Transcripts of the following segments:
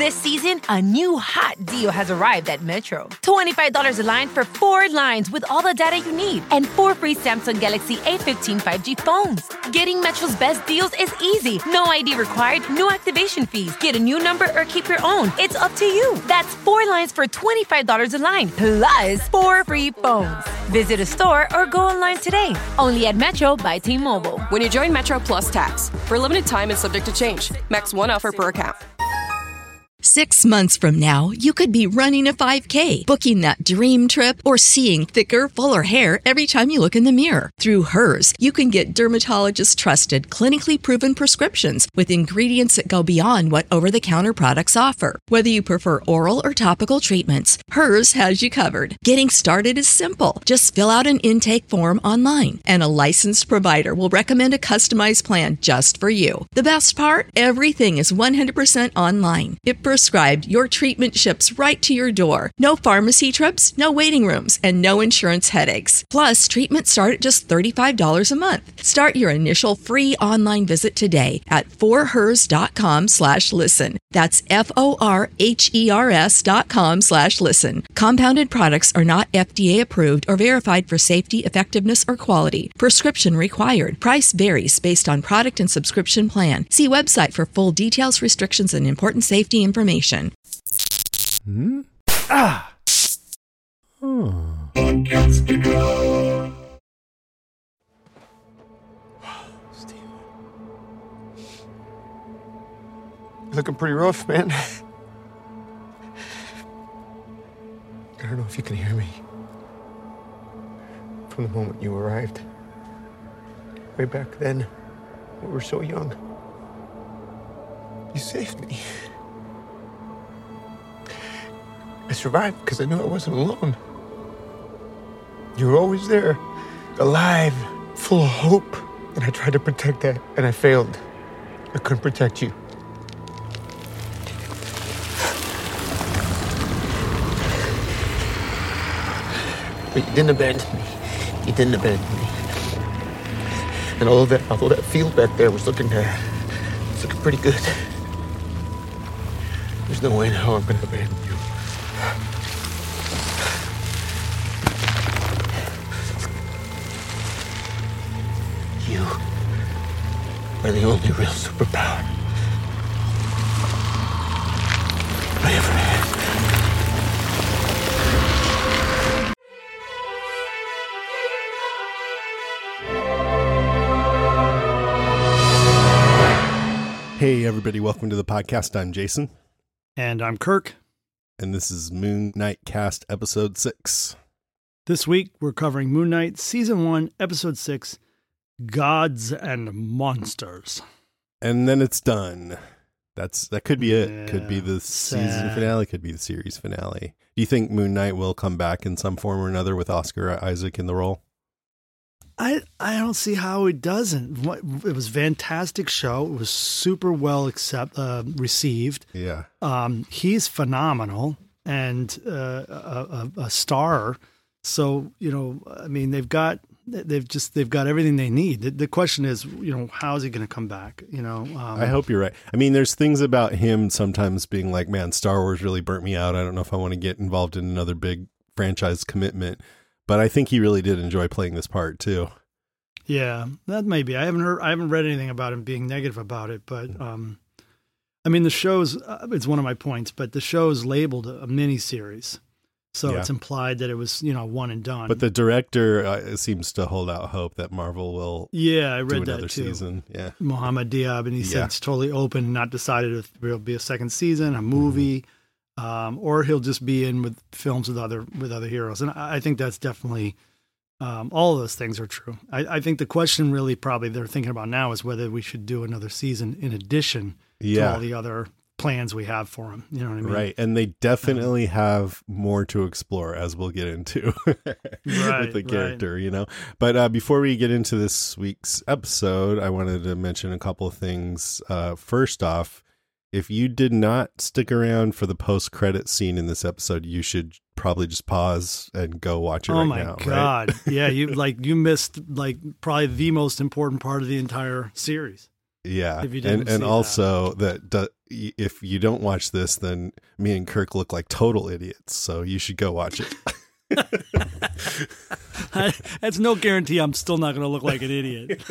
This season, a new hot deal has arrived at Metro. $25 a line for 4 lines with all the data you need and 4 free Samsung Galaxy A15 5G phones. Getting Metro's best deals is easy. No ID required, no activation fees. Get a new number or keep your own. It's up to you. That's 4 lines for $25 a line, plus 4 free phones. Visit a store or go online today. Only at Metro by T-Mobile. When you join Metro Plus Tax. For a limited time and subject to change. Max 1 offer per account. 6 months from now, you could be running a 5K, booking that dream trip, or seeing thicker, fuller hair every time you look in the mirror. Through Hers, you can get dermatologist-trusted, clinically proven prescriptions with ingredients that go beyond what over-the-counter products offer. Whether you prefer oral or topical treatments, Hers has you covered. Getting started is simple. Just fill out an intake form online, and a licensed provider will recommend a customized plan just for you. The best part? Everything is 100% online. If prescribed, your treatment ships right to your door. No pharmacy trips, no waiting rooms, and no insurance headaches. Plus, treatments start at just $35 a month. Start your initial free online visit today at forhers.com/listen. That's FORHERS.com/listen. Compounded products are not FDA approved or verified for safety, effectiveness, or quality. Prescription required. Price varies based on product and subscription plan. See website for full details, restrictions, and important safety information. Steve. You're looking pretty rough, man. I don't know if you can hear me. From the moment you arrived. Way back then, we were so young. You saved me. I survived because I knew I wasn't alone. You were always there, alive, full of hope. And I tried to protect that, and I failed. I couldn't protect you. But you didn't abandon me. You didn't abandon me. And although that field back there was looking pretty good, there's no way in hell I'm gonna abandon you. You are the only real superpower I ever had. Hey everybody, welcome to the podcast. I'm Jason. And I'm Kirk. And this is Moon Knight Cast Episode 6. This week we're covering Moon Knight Season 1, Episode 6, Gods and Monsters. And then it's done. That could be it. Yeah, could be the season finale, could be the series finale. Do you think Moon Knight will come back in some form or another with Oscar Isaac in the role? I don't see how it doesn't. It was a fantastic show. It was super well received. Yeah. He's phenomenal and a star. So, I mean, they've got everything they need. The question is, how is he going to come back? I hope you're right. I mean, there's things about him sometimes being like, man, Star Wars really burnt me out. I don't know if I want to get involved in another big franchise commitment. But I think he really did enjoy playing this part too. Yeah, that may be. I haven't read anything about him being negative about it, but I mean, the show's it's one of my points, but the show's labeled a mini series, so it's implied that it was one and done. But the director seems to hold out hope that Marvel will I read do another that too. Season. Yeah, Mohammed Diab, and he said it's totally open, not decided if there'll be a second season, a movie. Or he'll just be in with films with other heroes. And I think that's definitely, all of those things are true. I think the question really probably they're thinking about now is whether we should do another season in addition to all the other plans we have for him. You know what I mean? Right. And they definitely have more to explore, as we'll get into with the character, But before we get into this week's episode, I wanted to mention a couple of things. First off, if you did not stick around for the post-credit scene in this episode, you should probably just pause and go watch it now. Oh my God. Right? Yeah, you missed probably the most important part of the entire series. Yeah. If you didn't and also that if you don't watch this, then me and Kirk look like total idiots. So you should go watch it. That's no guarantee I'm still not going to look like an idiot.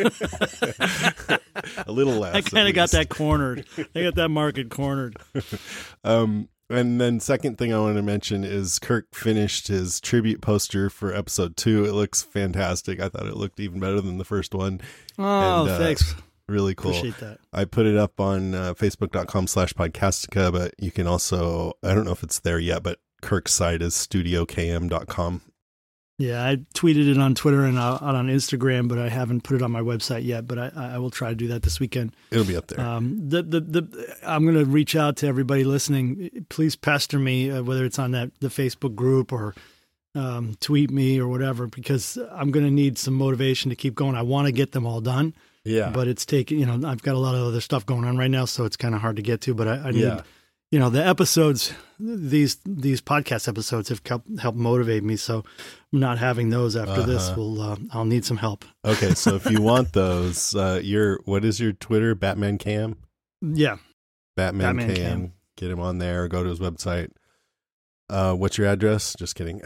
A little less. I kind of got that cornered. I got that market cornered. And then second thing I want to mention is Kirk finished his tribute poster for episode 2. It looks fantastic. I thought it looked even better than the first one. Oh, thanks. Really cool. Appreciate that. I put it up on facebook.com/podcastica, but you can also, I don't know if it's there yet, but Kirk's site is studiokm.com. Yeah, I tweeted it on Twitter and out on Instagram, but I haven't put it on my website yet. But I will try to do that this weekend. It'll be up there. I'm going to reach out to everybody listening. Please pester me, whether it's on the Facebook group or tweet me or whatever, because I'm going to need some motivation to keep going. I want to get them all done. Yeah, but it's taking. I've got a lot of other stuff going on right now, so it's kind of hard to get to. But I need. The episodes, these podcast episodes have helped motivate me. So not having those after this I'll need some help. Okay. So if you want those, what is your Twitter? Batman Cam? Yeah. Batman Cam. Get him on there or go to his website. What's your address? Just kidding.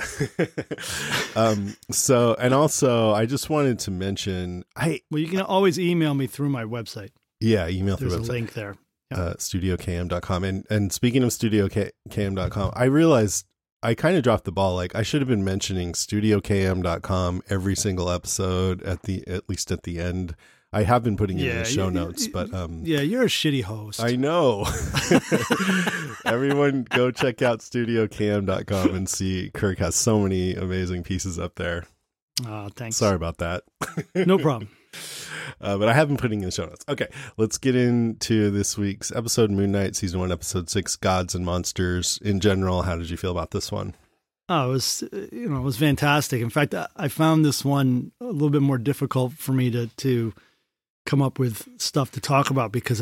So, and also I just wanted to mention, you can always email me through my website. Yeah. Email through There's website. a link there. StudioKM.com. And speaking of StudioKM.com, I realized I kind of dropped the ball. Like I should have been mentioning StudioKM.com every single episode at least at the end. I have been putting it in the show notes, but you're a shitty host. I know. Everyone go check out StudioKM.com and see Kirk has so many amazing pieces up there. Oh, thanks. Sorry about that. No problem. But I have been putting in the show notes. Okay, let's get into this week's episode, Moon Knight, Season 1, Episode 6, Gods and Monsters. In general, how did you feel about this one? Oh, it was fantastic. In fact, I found this one a little bit more difficult for me to come up with stuff to talk about because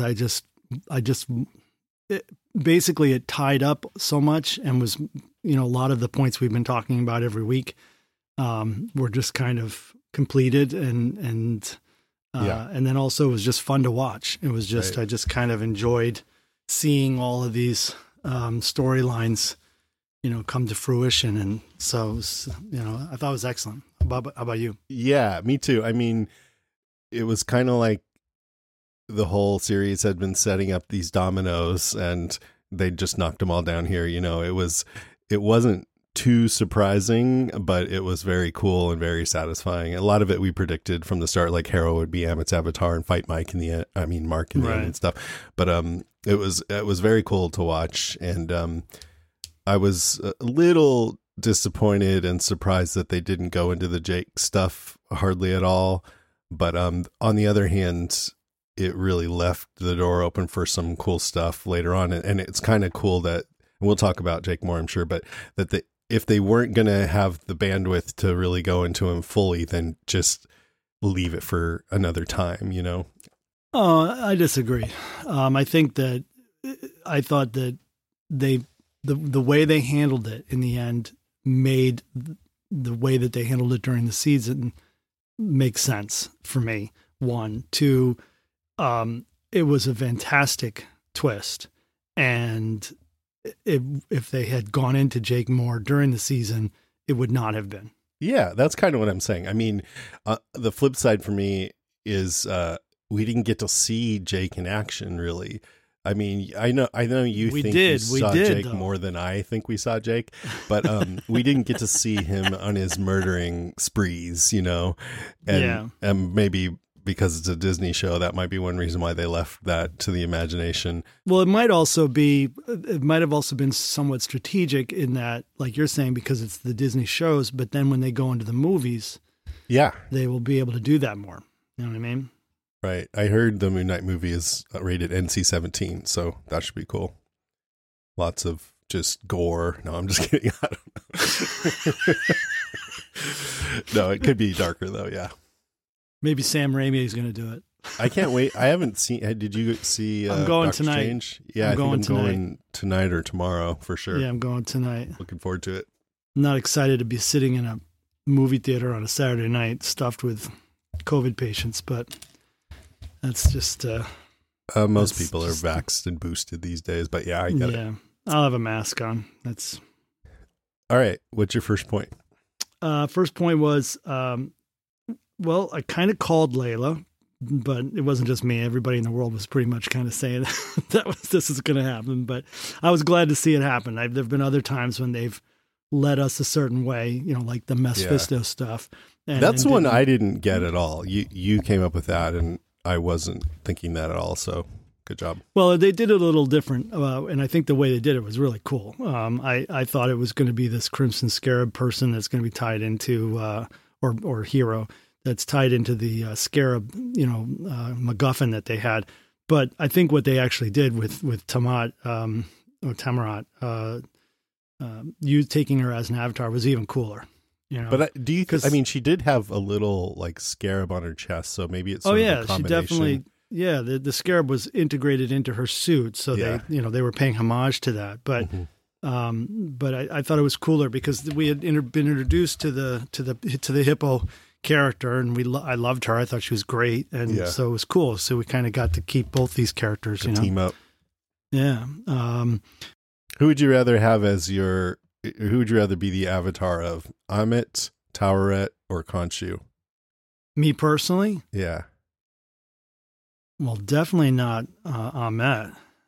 basically it tied up so much and was, a lot of the points we've been talking about every week were just kind of completed and then also it was just fun to watch. It was just, right. I just kind of enjoyed seeing all of these storylines, come to fruition. And so, it was, I thought it was excellent. How about you? Yeah, me too. I mean, it was kind of like the whole series had been setting up these dominoes and they just knocked them all down here. It wasn't too surprising, but it was very cool and very satisfying. A lot of it we predicted from the start, like Harrow would be Amit's avatar and fight Mark in the end and stuff. But it was very cool to watch, and I was a little disappointed and surprised that they didn't go into the Jake stuff hardly at all. But on the other hand, it really left the door open for some cool stuff later on, and it's kind of cool that, and we'll talk about Jake more, I'm sure, but that if they weren't going to have the bandwidth to really go into him fully, then just leave it for another time, Oh, I disagree. I think that I thought that the way they handled it in the end made the way that they handled it during the season make sense for me. 1, 2, it was a fantastic twist, and if they had gone into Jake more during the season, it would not have been. Yeah, that's kind of what I'm saying. I mean, the flip side for me is we didn't get to see Jake in action, really. I mean, I know you think you saw Jake more than I think we saw Jake, but we didn't get to see him on his murdering sprees, and maybe because it's a Disney show, that might be one reason why they left that to the imagination. Well, it might have also been somewhat strategic in that, like you're saying, because it's the Disney shows, but then when they go into the movies, they will be able to do that more. You know what I mean? Right. I heard the Moon Knight movie is rated NC-17, so that should be cool. Lots of just gore. No, I'm just kidding. I don't know. No, it could be darker though. Yeah. Maybe Sam Raimi is going to do it. I can't wait. I haven't seen. Did you see? I'm going Doctor tonight. Strange? Yeah, I'm going tonight or tomorrow for sure. Yeah, I'm going tonight. Looking forward to it. I'm not excited to be sitting in a movie theater on a Saturday night stuffed with COVID patients, but that's just Most people are vaxxed and boosted these days, but yeah, I get it. Yeah, I'll have a mask on. That's all right. What's your first point? First point was, well, I kind of called Layla, but it wasn't just me. Everybody in the world was pretty much kind of saying this is going to happen. But I was glad to see it happen. There've been other times when they've led us a certain way, like the Mephisto stuff. That's one I didn't get at all. You came up with that, and I wasn't thinking that at all. So good job. Well, they did it a little different, and I think the way they did it was really cool. I thought it was going to be this Crimson Scarab person that's going to be tied into, or hero that's tied into the Scarab, MacGuffin that they had. But I think what they actually did with Tamat, or Tamarat, you taking her as an avatar was even cooler. But do you? I mean, she did have a little like scarab on her chest, so maybe it's. A she definitely. Yeah, the scarab was integrated into her suit, so they were paying homage to that. But but I thought it was cooler because we had been introduced to the hippo character, and I loved her. I thought she was great, and so it was cool. So we kind of got to keep both these characters. Team up. Yeah. Who would you rather have as your? Who would you rather be the avatar of? Ammit, Taweret, or Khonshu? Me personally? Yeah. Well, definitely not Ammit.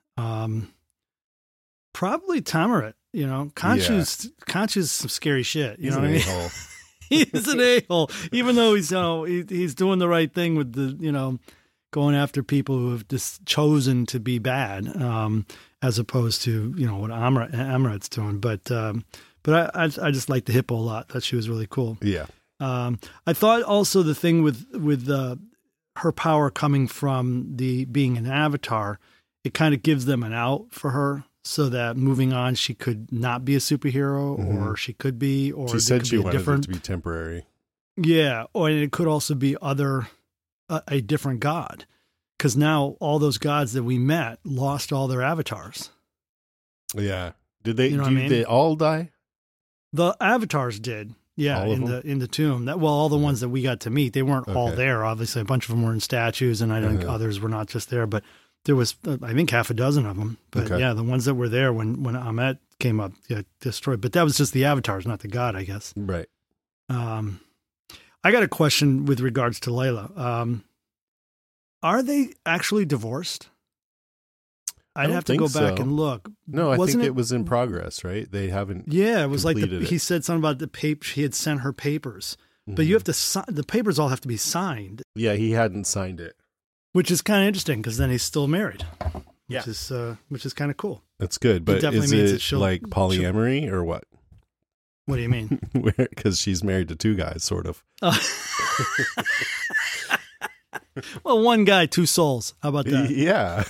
Probably Tamaret. Khonshu's some scary shit. You know what I mean? He's an a-hole. Even though he's doing the right thing with the going after people who have just chosen to be bad, as opposed to what Amaret's doing. But I just liked the hippo a lot. Thought she was really cool. Yeah. I thought also the thing with her power coming from being an avatar, it kind of gives them an out for her, so that moving on she could not be a superhero, or she could be, or she said she wanted it to be temporary. Yeah, or it could also be a different god, because now all those gods that we met lost all their avatars. Yeah, did they? They all die? The avatars did. Yeah, in the tomb. All the ones that we got to meet, they weren't all there. Obviously, a bunch of them were in statues, and I think others were not just there. But there was, I think, half a dozen of them. But yeah, the ones that were there when Ammit came up, destroyed. But that was just the avatars, not the god, I guess. Right. I got a question with regards to Layla. Are they actually divorced? I'd have to go back and look. No, I think it was in progress, right? They haven't. Yeah, it was like he said something about the paper. He had sent her papers, but you have to the papers all have to be signed. Yeah, he hadn't signed it, which is kind of interesting because then he's still married. Which is kind of cool. That's good, but is it like polyamory or what? What do you mean? Because she's married to two guys, sort of. Well, one guy, two souls. How about that? Yeah.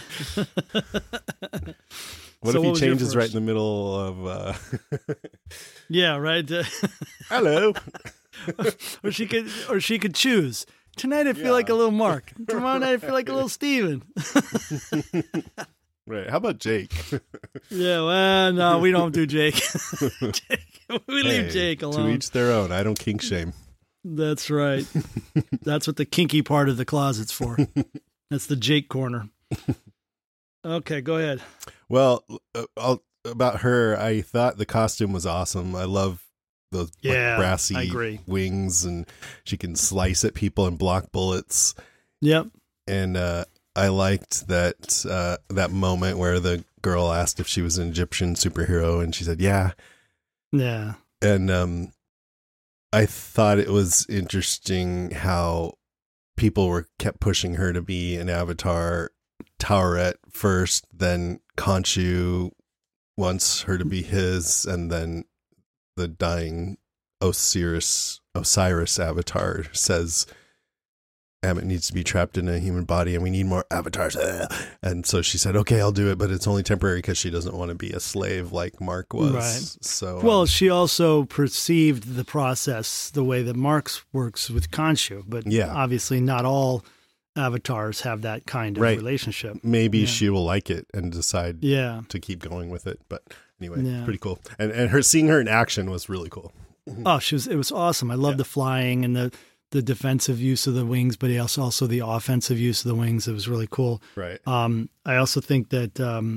What if he changes right in the middle of? Yeah, right. Hello. or she could choose. Tonight I feel like a little Mark. Tomorrow night I feel like a little Steven. Right. How about Jake? Yeah. Well, no, we don't do Jake. We leave Jake alone. To each their own. I don't kink shame. That's right. That's what the kinky part of the closet's for. That's the Jake corner. Okay, go ahead. Well, about her, I thought the costume was awesome. I love those brassy wings, and she can slice at people and block bullets. Yep. And I liked that moment where the girl asked if she was an Egyptian superhero, and she said, "Yeah." Yeah. And I thought it was interesting how people kept pushing her to be an avatar. Taweret first, then Khonshu wants her to be his, and then the dying Osiris avatar says Ammit needs to be trapped in a human body and we need more avatars. And so she said, okay, I'll do it, but it's only temporary because she doesn't want to be a slave like Mark was. Right. So, well, she also perceived the process the way that Mark's works with Khonshu, but obviously not all avatars have that kind of relationship. Maybe she will like it and decide to keep going with it. But anyway, pretty cool. And seeing her in action was really cool. Oh, it was awesome. I loved the flying and the defensive use of the wings, but he also the offensive use of the wings. It was really cool. Right. I also think that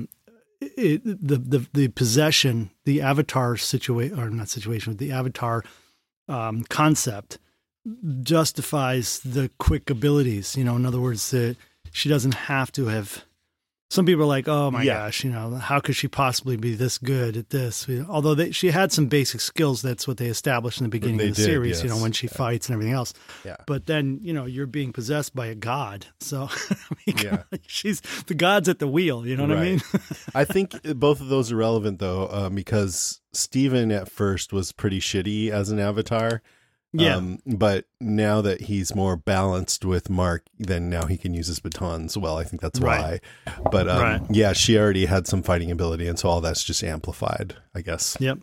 the possession, the Avatar the Avatar concept justifies the quick abilities. You know, in other words, she doesn't have to have. Some people are like, "Oh my gosh, you know, how could she possibly be this good at this?" Although she had some basic skills, that's what they established in the beginning of the series. Yes. You know, when she fights and everything else. Yeah. But then, you know, you're being possessed by a god, so I mean, she's the god's at the wheel. You know what I mean? I think both of those are relevant though, because Steven at first was pretty shitty as an Avatar. Yeah. But now that he's more balanced with Mark, then now he can use his batons well. I think that's why. But yeah, she already had some fighting ability, and so all that's just amplified, I guess. Yep.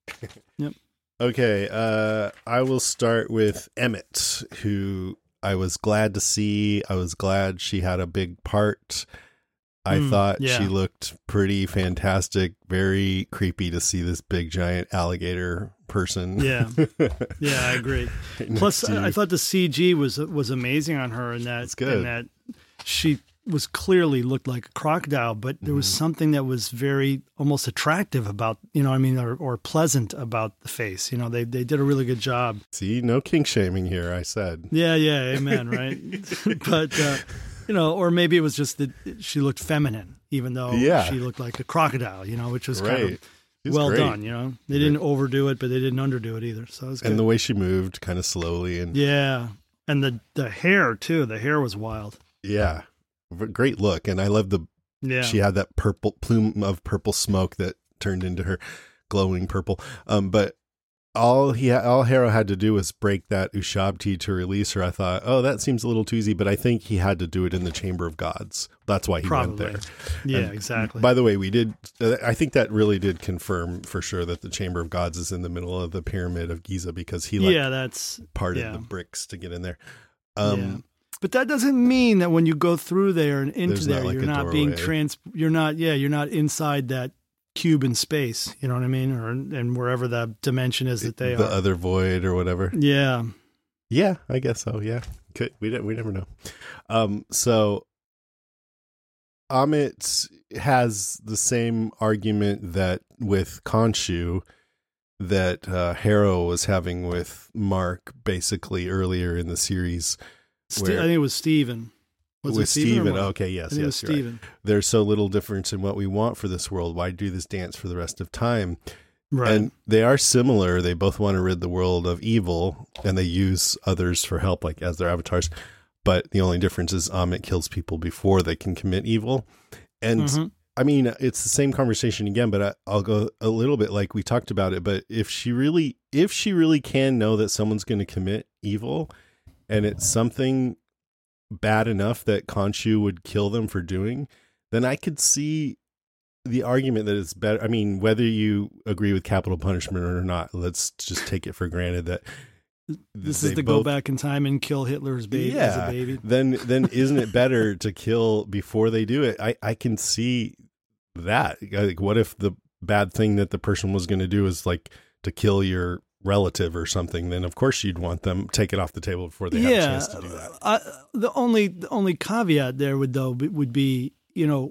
Okay. I will start with Emmett, who I was glad to see. I was glad she had a big part. I thought she looked pretty fantastic. Very creepy to see this big giant alligator person. Yeah, I agree. Plus, I thought the CG was amazing on her, and that she was clearly looked like a crocodile, but there was something that was very almost attractive about, you know, I mean, or pleasant about the face. You know, they did a really good job. See, no kink shaming here. I said. Yeah, amen, right? But. You know, or maybe it was just that she looked feminine, even though she looked like a crocodile, you know, which was kind of well done, you know. They didn't overdo it, but they didn't underdo it either. So it was good. And the way she moved kind of slowly. And and the hair, too. The hair was wild. Yeah. Great look. And I love she had that purple plume of purple smoke that turned into her glowing purple. But all Harrow had to do was break that Ushabti to release her. I thought, oh, that seems a little too easy, but I think he had to do it in the Chamber of Gods. That's why he went there. Yeah, and exactly. By the way, I think that really did confirm for sure that the Chamber of Gods is in the middle of the Pyramid of Giza, because he that's parted the bricks to get in there. But that doesn't mean that when you go through there and into there, you're not being you're not inside that cube in space, you know what I mean, and wherever the dimension is that they are, the other void or whatever. Yeah, I guess so. Yeah, we never know. So Amit has the same argument that with Khonshu that Harrow was having with Mark basically earlier in the series. I think it was Steven. With Steven. Okay, yes. It was Steven. Right. There's so little difference in what we want for this world. Why do this dance for the rest of time? Right. And they are similar. They both want to rid the world of evil, and they use others for help, like as their avatars. But the only difference is Amit kills people before they can commit evil. And I mean, it's the same conversation again, but I'll go a little bit like we talked about it. But if she really can know that someone's going to commit evil, and it's something bad enough that Khonshu would kill them for doing, then I could see the argument that it's better. I mean, whether you agree with capital punishment or not, let's just take it for granted that this is to go back in time and kill Hitler's baby as a baby. Then isn't it better to kill before they do it? I can see that. Like, what if the bad thing that the person was going to do is like to kill your relative or something? Then of course you'd want them take it off the table before they have a chance to do that. The only caveat there would be, you know,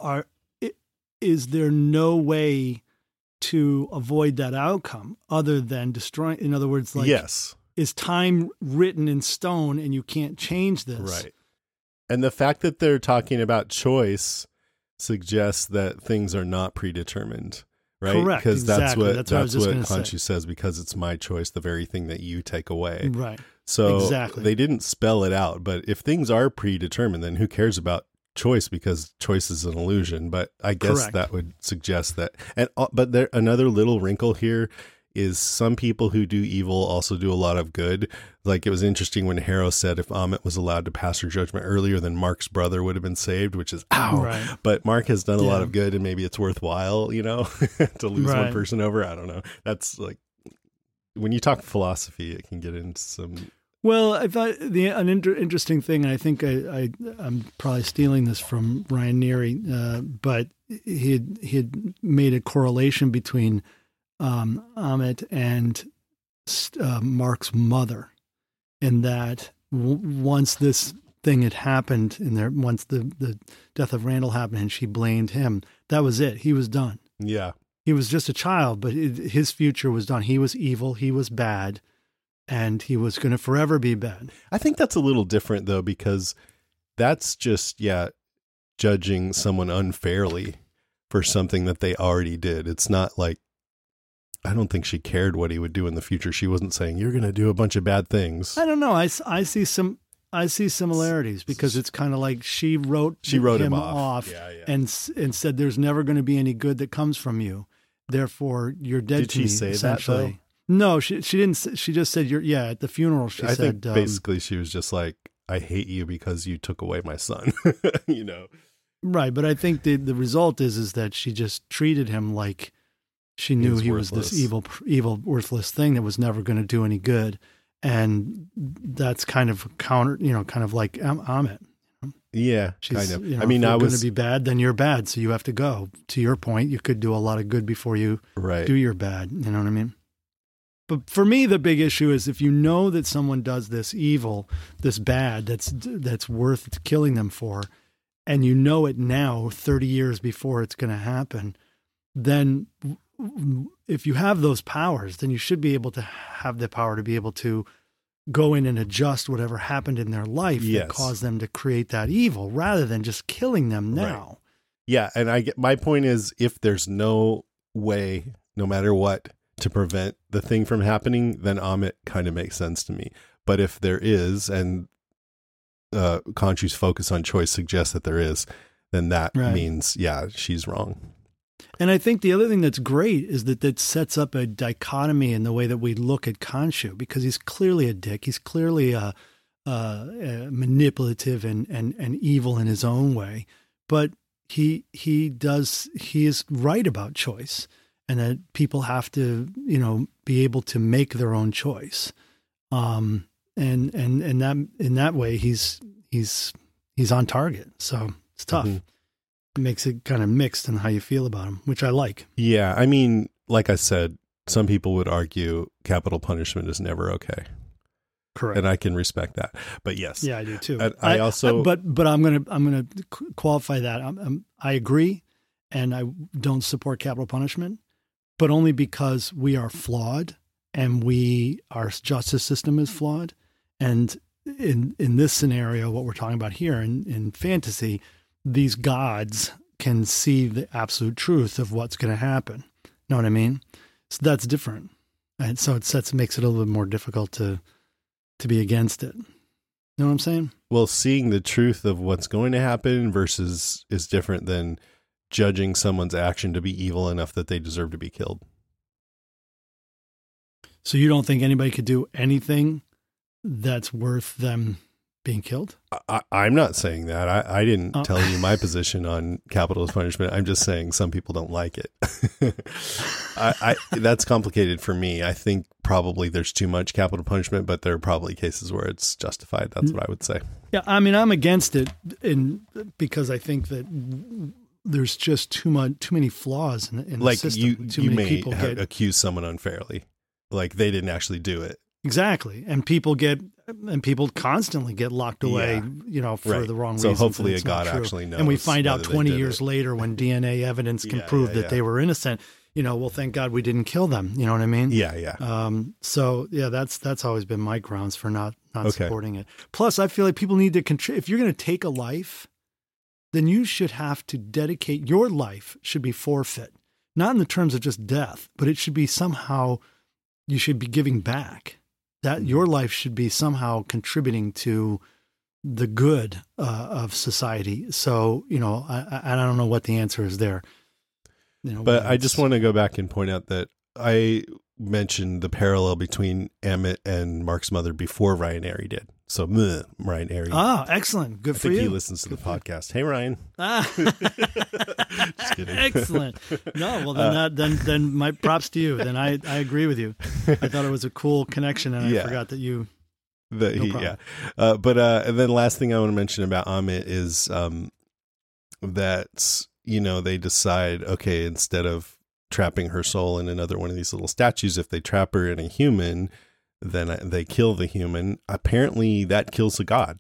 is there no way to avoid that outcome other than destroying? In other words, like, yes, is time written in stone and you can't change this? Right. And the fact that they're talking about choice suggests that things are not predetermined. Right? Correct. Because exactly. that's what Khonshu says, because it's my choice, the very thing that you take away. Right. So they didn't spell it out, but if things are predetermined, then who cares about choice, because choice is an illusion. But I guess that would suggest that. But another little wrinkle here is some people who do evil also do a lot of good. Like, it was interesting when Harrow said if Amit was allowed to pass her judgment earlier, then Mark's brother would have been saved, which is Right. But Mark has done a lot of good, and maybe it's worthwhile, you know, to lose one person over. I don't know. That's like, when you talk philosophy, it can get into some. Well, I thought an interesting thing, and I think I'm probably stealing this from Ryan Neary, but he had made a correlation between Amit and Mark's mother. and that once this thing had happened in there, once the death of Randall happened and she blamed him, that was it. He was done. Yeah. He was just a child, but his future was done. He was evil. He was bad, and he was going to forever be bad. I think that's a little different, though, because that's just, judging someone unfairly for something that they already did. It's not like, I don't think she cared what he would do in the future. She wasn't saying, you're going to do a bunch of bad things. I don't know. I see similarities because it's kind of like she wrote him off and said, there's never going to be any good that comes from you. Therefore, you're dead Did to me, she say essentially. that, though? No, she didn't. She just said, at the funeral, she I said. think basically she was just like, I hate you because you took away my son, Right, but I think the result is that she just treated him like she knew he was this evil, worthless thing that was never going to do any good. And that's kind of kind of like Amit. Yeah, she's, kind of. I mean, I was going to be bad, then you're bad. So you have to go. To your point, you could do a lot of good before you do your bad. You know what I mean? But for me, the big issue is if you know that someone does this evil, this bad, that's worth killing them for, and you know it now, 30 years before it's going to happen, then if you have those powers, then you should be able to have the power to be able to go in and adjust whatever happened in their life that caused them to create that evil, rather than just killing them now. Right. Yeah, and my point is, if there's no way, no matter what, to prevent the thing from happening, then Amit kind of makes sense to me. But if there is, and Khonshu's focus on choice suggests that there is, then that means, she's wrong. And I think the other thing that's great is that sets up a dichotomy in the way that we look at Khonshu, because he's clearly a dick. He's clearly manipulative and evil in his own way, but he is right about choice, and that people have to, be able to make their own choice. And that in that way, he's on target. So it's tough. Mm-hmm. It makes it kind of mixed in how you feel about him, which I like. Yeah. I mean, like I said, some people would argue capital punishment is never okay. Correct. And I can respect that. But yes. Yeah, I do too. And I also, but I'm going to qualify that. I agree. And I don't support capital punishment, but only because we are flawed and our justice system is flawed. And in this scenario, what we're talking about here in fantasy, these gods can see the absolute truth of what's going to happen. Know what I mean? So that's different. And so it makes it a little bit more difficult to be against it. You know what I'm saying? Well, seeing the truth of what's going to happen versus is different than judging someone's action to be evil enough that they deserve to be killed. So you don't think anybody could do anything that's worth them being killed? I'm not saying that. I didn't tell you my position on capital punishment. I'm just saying some people don't like it. That's complicated for me. I think probably there's too much capital punishment, but there are probably cases where it's justified. That's what I would say. Yeah, I mean, I'm against it because I think that there's just too many flaws in the system. You may accuse someone unfairly, like they didn't actually do it. Exactly. And people constantly get locked away, for the wrong reasons. So hopefully a God actually knows. And we find out 20 years later when DNA evidence can prove that they were innocent, well, thank God we didn't kill them. You know what I mean? Yeah. So yeah, that's always been my grounds for not supporting it. Plus, I feel like people need to if you're going to take a life, then you should have to dedicate your life should be forfeit, not in the terms of just death, but it should be somehow you should be giving back. That your life should be somehow contributing to the good of society. So, I don't know what the answer is there. But I just want to go back and point out that I mentioned the parallel between Amit and Mark's mother before Ryan Airy did. So, Ryan Airy. Ah, excellent. Good for you. I think he listens to the podcast. Hey, Ryan. Just kidding. Excellent. No, well, then my props to you. Then I agree with you. I thought it was a cool connection, and I forgot that you. But and then last thing I want to mention about Amit is that, they decide, okay, instead of trapping her soul in another one of these little statues, if they trap her in a human, then they kill the human. Apparently that kills the god.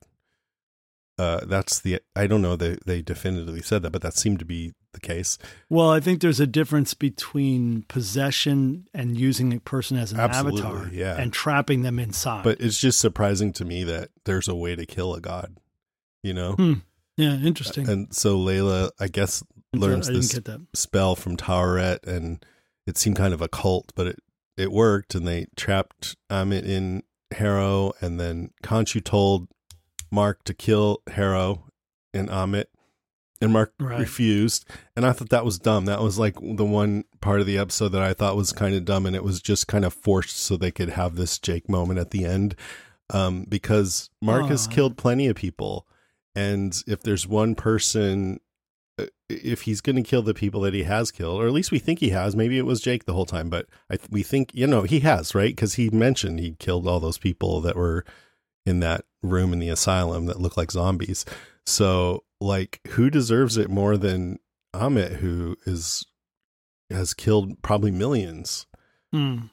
I don't know they definitively said that, but that seemed to be the case. Well, I think there's a difference between possession and using a person as an avatar and trapping them inside. But it's just surprising to me that there's a way to kill a god, you know? Yeah, interesting. And so Layla, I guess, learns this spell from Taweret, and it seemed kind of a cult, but it worked, and they trapped Ammit in Harrow, and then Khonshu told Mark to kill Harrow and Ammit, and Mark refused, and I thought that was dumb. That was like the one part of the episode that I thought was kind of dumb, and it was just kind of forced so they could have this Jake moment at the end, because Mark has killed plenty of people, and if there's one person, if he's going to kill the people that he has killed, or at least we think he has, maybe it was Jake the whole time, but we think, he has, right? Because he mentioned he killed all those people that were in that room in the asylum that look like zombies. So, like, who deserves it more than Ammit, who has killed probably millions? I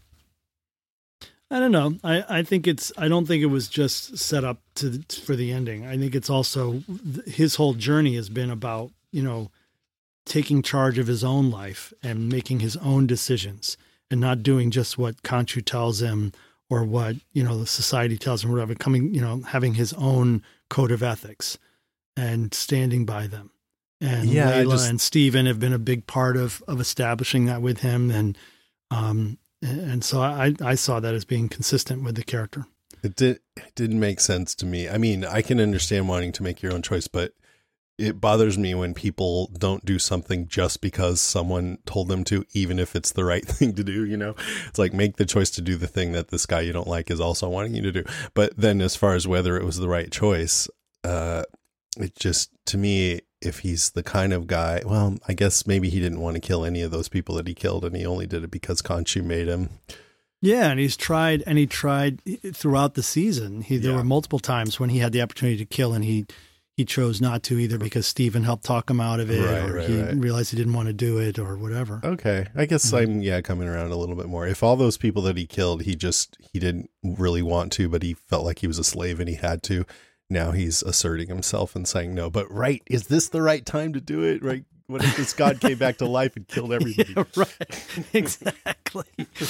don't know. I don't think it was just set up for the ending. I think it's also his whole journey has been about, taking charge of his own life and making his own decisions and not doing just what Khonshu tells him or what, the society tells him, whatever, having his own code of ethics and standing by them. And Layla and Steven have been a big part of establishing that with him. And so I saw that as being consistent with the character. It didn't make sense to me. I mean, I can understand wanting to make your own choice, but it bothers me when people don't do something just because someone told them to, even if it's the right thing to do, It's like, make the choice to do the thing that this guy you don't like is also wanting you to do. But then as far as whether it was the right choice, it just, to me, if he's the kind of guy, well, I guess maybe he didn't want to kill any of those people that he killed, and he only did it because Khonshu made him. Yeah, and he tried throughout the season. There were multiple times when he had the opportunity to kill, and he chose not to, either because Steven helped talk him out of it, or he realized he didn't want to do it, or whatever. Okay, I guess I'm coming around a little bit more. If all those people that he killed, he didn't really want to, but he felt like he was a slave and he had to. Now he's asserting himself and saying no. But is this the right time to do it? Right? What if this god came back to life and killed everybody? Yeah, right. Exactly.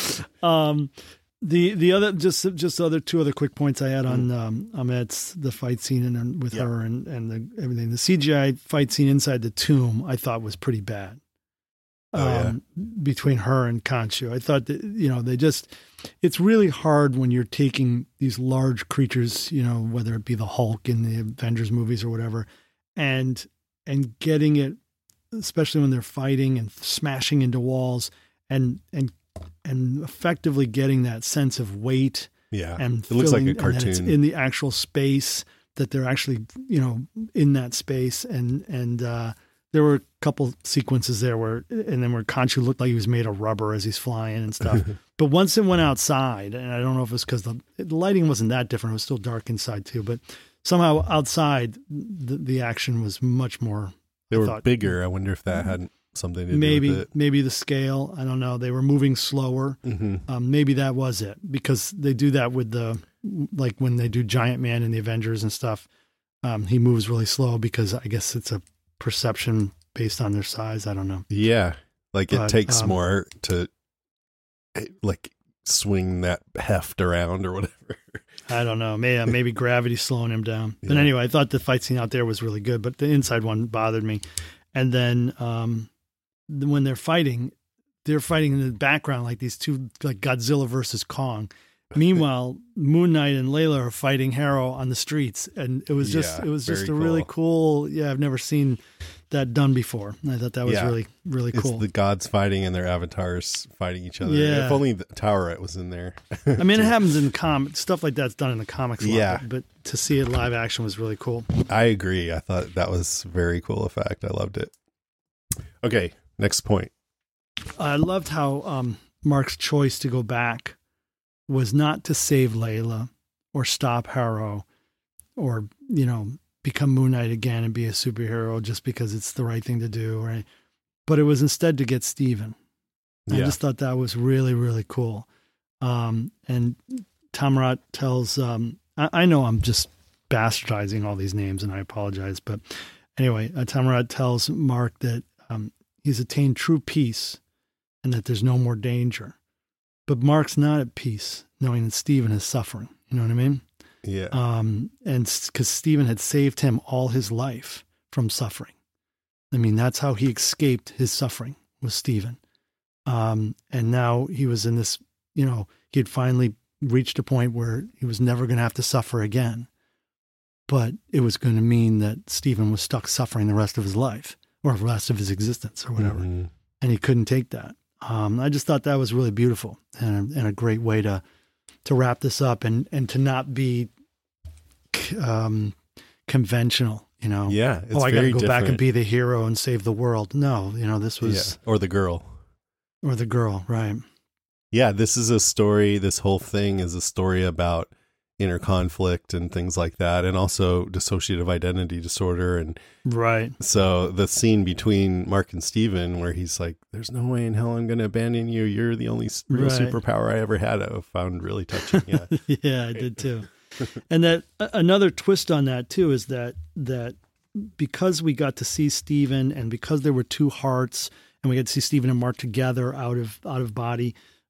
The other just other two other quick points I had on Ammit's the fight scene with her and everything. The CGI fight scene inside the tomb I thought was pretty bad. Between her and Khonshu, I thought that it's really hard when you're taking these large creatures, whether it be the Hulk in the Avengers movies or whatever, and getting it, especially when they're fighting and smashing into walls and effectively getting that sense of weight. Yeah. And it looks like a cartoon. It's in the actual space that they're actually, in that space. And there were a couple sequences there where Khonshu looked like he was made of rubber as he's flying and stuff. But once it went outside, and I don't know if it's because the lighting wasn't that different. It was still dark inside too, but somehow outside the action was much more. They were bigger. I wonder if that hadn't something to do with it. Maybe the scale. I don't know. They were moving slower. Mm-hmm. Maybe that was it, because they do that with like when they do Giant Man in the Avengers and stuff. He moves really slow because I guess it's a perception based on their size. I don't know. Yeah. Like it takes more to like swing that heft around or whatever. I don't know. Maybe gravity's slowing him down. But anyway, I thought the fight scene out there was really good, but the inside one bothered me. And then when they're fighting in the background like these two, like Godzilla versus Kong. Meanwhile, Moon Knight and Layla are fighting Harrow on the streets, and it was just a really cool. Yeah, I've never seen that done before. I thought that was really, really cool. It's the gods fighting and their avatars fighting each other. Yeah. If only the Taweret was in there. I mean, it happens in stuff like that's done in the comics a lot, but to see it live action was really cool. I agree. I thought that was a very cool effect. I loved it. Okay, next point. I loved how Mark's choice to go back was not to save Layla or stop Harrow or, become Moon Knight again and be a superhero just because it's the right thing to do, right? But it was instead to get Steven. I just thought that was really, really cool. And Tamarat tells, I know I'm just bastardizing all these names and I apologize, but anyway, Tamarat tells Mark that he's attained true peace and that there's no more danger. But Mark's not at peace knowing that Stephen is suffering. You know what I mean? Yeah. And because Stephen had saved him all his life from suffering. I mean, that's how he escaped his suffering, was Stephen. And now he was in this, he had finally reached a point where he was never going to have to suffer again. But it was going to mean that Stephen was stuck suffering the rest of his life or the rest of his existence or whatever. Mm-hmm. And he couldn't take that. I just thought that was really beautiful and a great way to wrap this up and to not be conventional, Yeah. It's I got to go back and be the hero and save the world. No, this was... Yeah. Or the girl. Right. Yeah, this is a story. This whole thing is a story about inner conflict and things like that, and also dissociative identity disorder. And right. So the scene between Mark and Stephen where he's like, there's no way in hell I'm going to abandon you. You're the only real superpower I ever had. I found really touching. Yeah. Yeah, I did too. And that another twist on that too is that because we got to see Stephen and because there were two hearts and we got to see Stephen and Mark together out of body,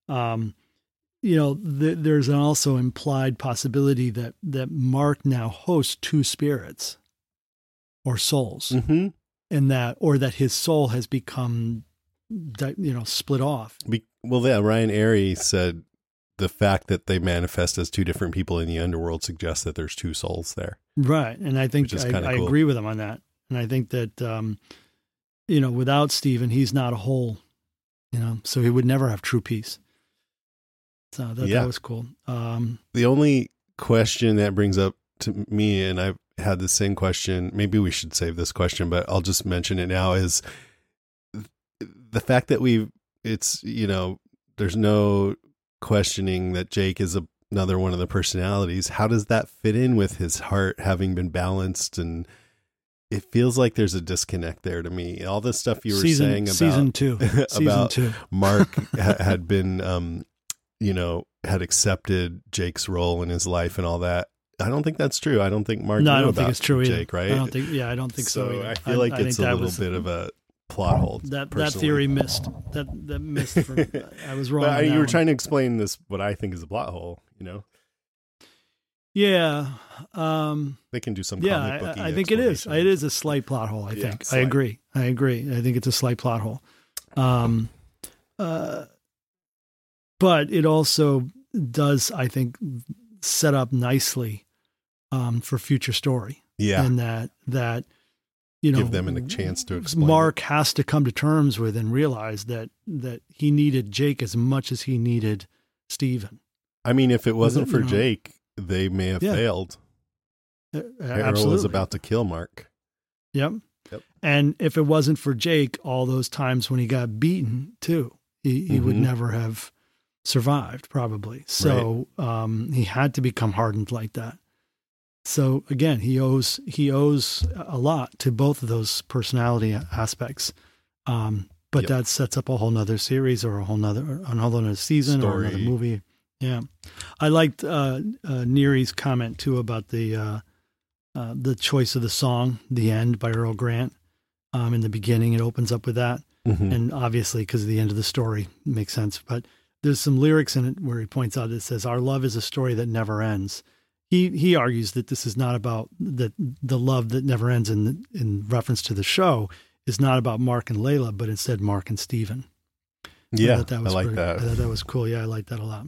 there's an also implied possibility that Mark now hosts two spirits or souls, mm-hmm. and that his soul has become, split off. Ryan Airy said the fact that they manifest as two different people in the underworld suggests that there's two souls there. Right. And I think I agree with him on that. And I think that, without Stephen, he's not a whole, so he would never have true peace. So that was cool. The only question that brings up to me, and I've had the same question, maybe we should save this question, but I'll just mention it now, is the fact that there's no questioning that Jake is another one of the personalities. How does that fit in with his heart having been balanced? And it feels like there's a disconnect there to me. All the stuff you were saying about season two, Mark had been, had accepted Jake's role in his life and all that. I don't think that's true. I don't think Mark. No, I don't think it's true Jake, either. right? I don't think so either. I feel like it's a little bit of a plot hole. That theory missed. That missed. I was wrong. But you were trying to explain this, what I think is a plot hole. Yeah. They can do some. Comic booky I think it is. It is a slight plot hole. I think. I agree. I think it's a slight plot hole. But it also does, I think, set up nicely for future story. Yeah. And that give them a chance to explain. Mark has to come to terms with and realize that he needed Jake as much as he needed Stephen. I mean, if it wasn't for Jake, they may have failed. Harold was about to kill Mark. Yep. And if it wasn't for Jake, all those times when he got beaten too, he would never have survived probably. So he had to become hardened like that. So again, he owes a lot to both of those personality aspects. But that sets up a whole nother series or a whole nother season or another movie. Yeah. I liked Neary's comment too about the choice of the song, The End by Earl Grant. In the beginning, it opens up with that. Mm-hmm. And obviously, because of the end of the story, it makes sense. But there's some lyrics in it where he points out, it says, our love is a story that never ends. He argues that this is not about the love that never ends in reference to the show is not about Mark and Layla, but instead Mark and Stephen. Yeah, I like that. I thought that was cool. Yeah, I like that a lot.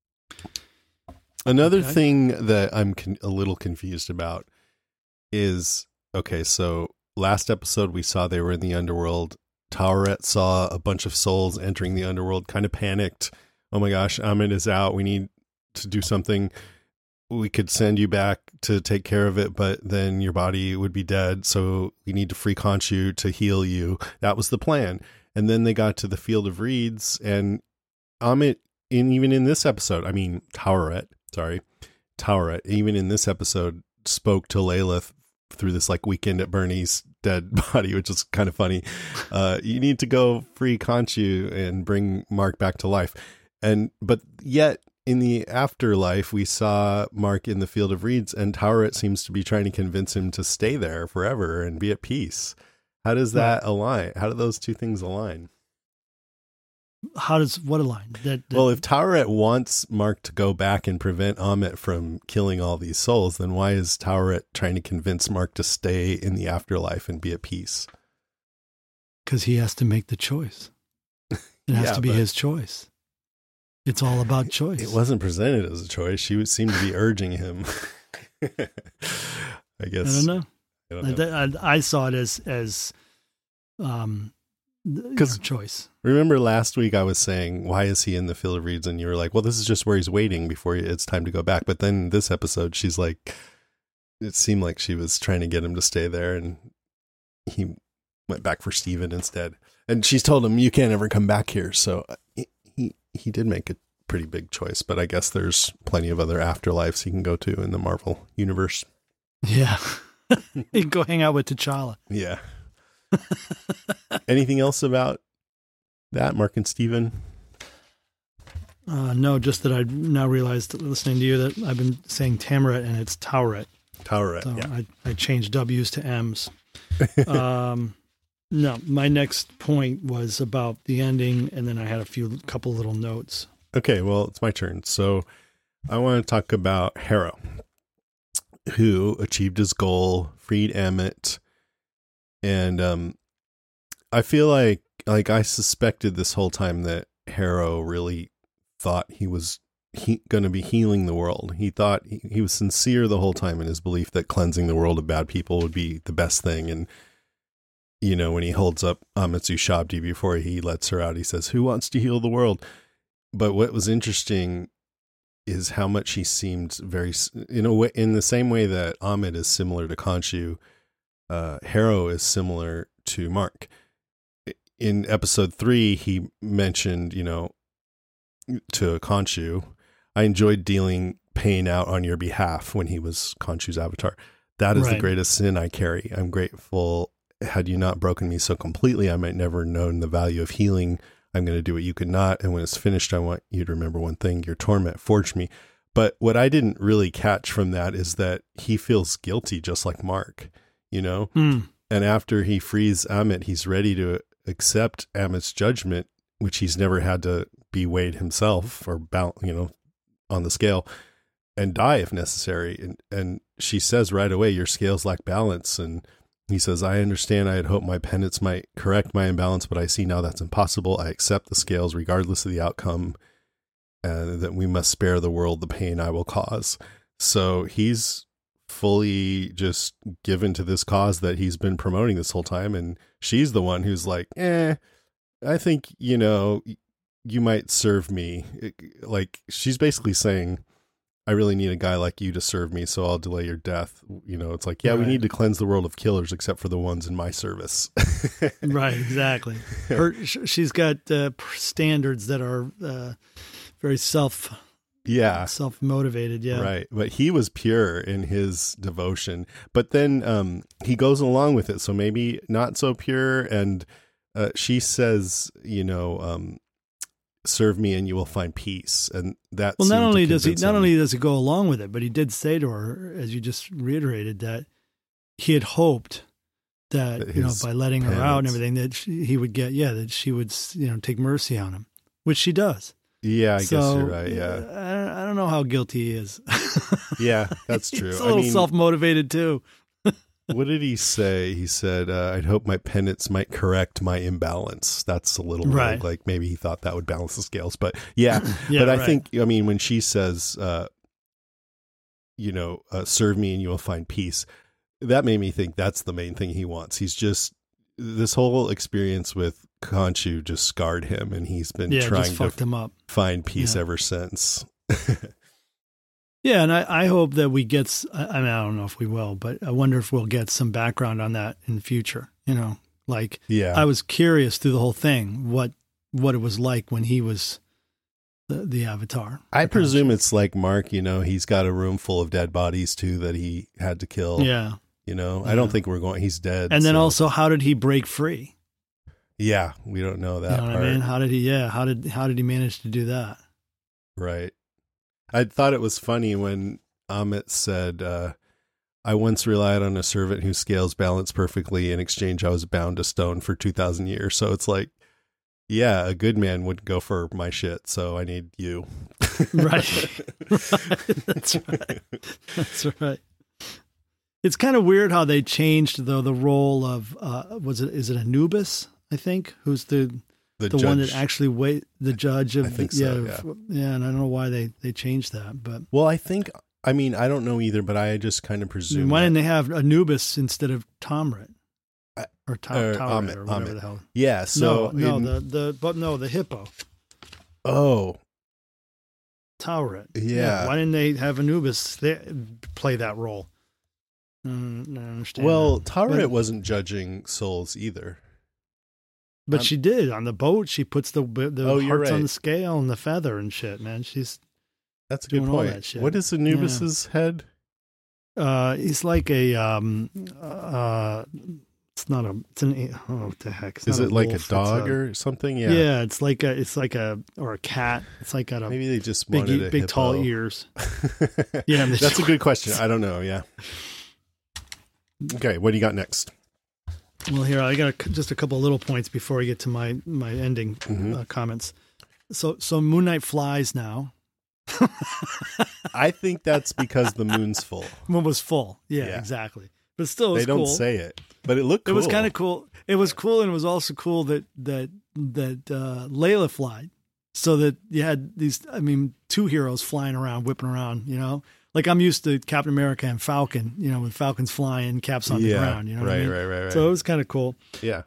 Another thing that I'm a little confused about is, so last episode we saw they were in the underworld. Taweret saw a bunch of souls entering the underworld, kind of panicked. Oh my gosh, Amit is out. We need to do something. We could send you back to take care of it, but then your body would be dead. So we need to free Khonshu to heal you. That was the plan. And then they got to the Field of Reeds, and Amit, even in this episode, Taweret, even in this episode, spoke to Layla through this Weekend at Bernie's dead body, which is kind of funny. You need to go free Khonshu and bring Mark back to life. But yet in the afterlife, we saw Mark in the Field of Reeds, and Taweret seems to be trying to convince him to stay there forever and be at peace. How does that align? How do those two things align? How does what align? Well, if Taweret wants Mark to go back and prevent Ammit from killing all these souls, then why is Taweret trying to convince Mark to stay in the afterlife and be at peace? Because he has to make the choice. It has to be his choice. It's all about choice. It wasn't presented as a choice. She seemed to be urging him. I guess. I don't know. I saw it as choice. Remember last week I was saying, why is he in the Field of Reeds? And you were like, well, this is just where he's waiting before it's time to go back. But then this episode, she's like, it seemed like she was trying to get him to stay there, and he went back for Steven instead. And she's told him, you can't ever come back here. So he did make a pretty big choice, but I guess there's plenty of other afterlives he can go to in the Marvel universe. Yeah. He can go hang out with T'Challa. Yeah. Anything else about that, Mark and Steven? No, just that I now realized, listening to you, that I've been saying Tamaret and it's Taweret. Taweret, so yeah. I changed W's to M's. No, my next point was about the ending, and then I had a couple little notes. Okay, well, it's my turn. So I want to talk about Harrow, who achieved his goal, freed Ammit, and I feel like I suspected this whole time that Harrow really thought he was going to be healing the world. He thought he was sincere the whole time in his belief that cleansing the world of bad people would be the best thing. And you know, when he holds up Amitsu Shabdi before he lets her out, he says, "Who wants to heal the world?" But what was interesting is how much he seemed very, in the same way that Ammit is similar to Khonshu, Harrow is similar to Mark. In episode 3, he mentioned, to Khonshu, "I enjoyed dealing pain out on your behalf," when he was Khonshu's avatar. "That is the greatest sin I carry. I'm grateful. Had you not broken me so completely, I might never known the value of healing. I'm going to do what you could not. And when it's finished, I want you to remember one thing. Your torment forged me." But what I didn't really catch from that is that he feels guilty just like Mark, And after he frees Ammit, he's ready to accept Ammit's judgment, which he's never had to be weighed himself or on the scale, and die if necessary. And she says right away, "Your scales lack balance." And he says, "I understand. I had hoped my penance might correct my imbalance, but I see now that's impossible. I accept the scales regardless of the outcome, and that we must spare the world the pain I will cause." So he's fully just given to this cause that he's been promoting this whole time. And she's the one who's like, I think, you might serve me. Like, she's basically saying, "I really need a guy like you to serve me, so I'll delay your death." It's like, we need to cleanse the world of killers except for the ones in my service. Right, exactly. She's got standards that are very self-motivated. Yeah. Right. But he was pure in his devotion. But then he goes along with it, so maybe not so pure. And she says, "Serve me and you will find peace." And that not only does he go along with it, but he did say to her, as you just reiterated, that he had hoped that by letting her out and everything, that he would get that she would take mercy on him, which she does. Yeah, I guess you're right. Yeah, I don't know how guilty he is. Yeah, that's true. He's a little self-motivated too. What did he say? He said, "I'd hope my penance might correct my imbalance." That's a little rogue. Like maybe he thought that would balance the scales. But but I think, when she says, "Serve me and you will find peace," that made me think that's the main thing he wants. He's just, this whole experience with Khonshu just scarred him, and he's been trying to find peace ever since. Yeah, and I hope that we get, I don't know if we will, but I wonder if we'll get some background on that in the future. I was curious through the whole thing, what it was like when he was the avatar. I presume it's like Mark, he's got a room full of dead bodies too that he had to kill. Yeah. I don't think he's dead. And then also, how did he break free? Yeah, we don't know that part. What I mean? How did he manage to do that? Right. I thought it was funny when Amit said, I once relied on a servant whose scales balanced perfectly. In exchange, I was bound to stone for 2,000 years. So it's like, yeah, a good man would go for my shit. So I need you. Right. That's right. That's right. It's kind of weird how they changed though the role of is it Anubis, I think, who's the one that actually the judge of I think so, yeah, and I don't know why they changed that, but well, I don't know either, but I just kind of presume. Why didn't they have Anubis instead of Tomrit or Tawret or whatever the hell? Yeah, so the hippo. Oh, Tawret. Yeah. Why didn't they have Anubis play that role? I don't understand. Well, Tawret wasn't judging souls either. But she did on the boat. She puts the hearts on the scale and the feather and shit, man. That's a good point. What is Anubis's head? He's like a it's not a. It's an. Oh, what the heck? Is it like a dog or something? Yeah. Yeah, it's like a or a cat. It's like got a maybe they just wanted a big hippo. tall ears. Yeah, that's a good question. I don't know. Yeah. Okay, what do you got next? Well, here I got just a couple of little points before I get to my ending comments. So Moon Knight flies now. I think that's because the moon's full. Moon was full. Yeah, exactly. But still, it was cool. They don't say it, but it looked cool. It was kind of cool. It was cool, and it was also cool that Layla flied, so that you had these. I mean, two heroes flying around, whipping around. You know, like I'm used to Captain America and Falcon. You know, when Falcon's flying, Cap's on the ground. You know, right. So it was kind of cool. Yeah.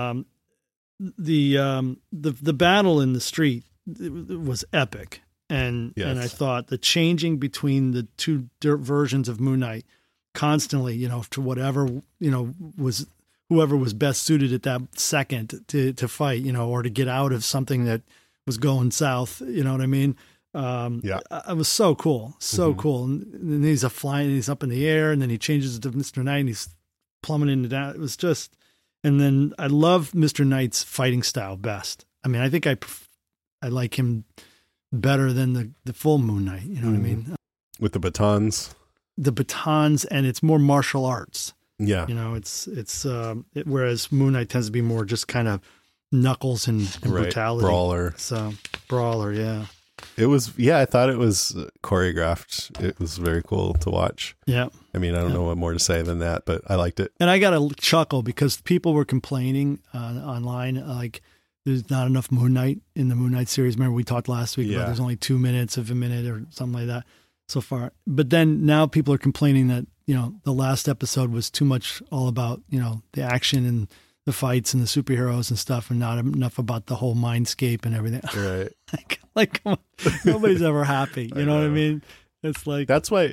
The battle in the street was epic. And I thought the changing between the two versions of Moon Knight constantly, you know, to whatever, you know, was whoever was best suited at that second to fight, you know, or to get out of something that was going south. You know what I mean? It was so cool. So cool. And then he's he's up in the air, and then he changes to Mr. Knight and he's plummeting into down. It was just, and then I love Mr. Knight's fighting style best. I mean, I think I like him better than the full Moon Knight, you know what I mean? With the batons, and it's more martial arts. Yeah, you know, whereas Moon Knight tends to be more just kind of knuckles and brutality, brawler. Yeah, it was. Yeah, I thought it was choreographed. It was very cool to watch. Yeah, I mean, I don't know what more to say than that, but I liked it. And I got a chuckle because people were complaining online, like, there's not enough Moon Knight in the Moon Knight series. Remember we talked last week about there's only 2 minutes of a minute or something like that so far. But then now people are complaining that, you know, the last episode was too much all about, you know, the action and the fights and the superheroes and stuff, and not enough about the whole mindscape and everything. Right. like come on, nobody's ever happy. You know what I mean? It's like, that's why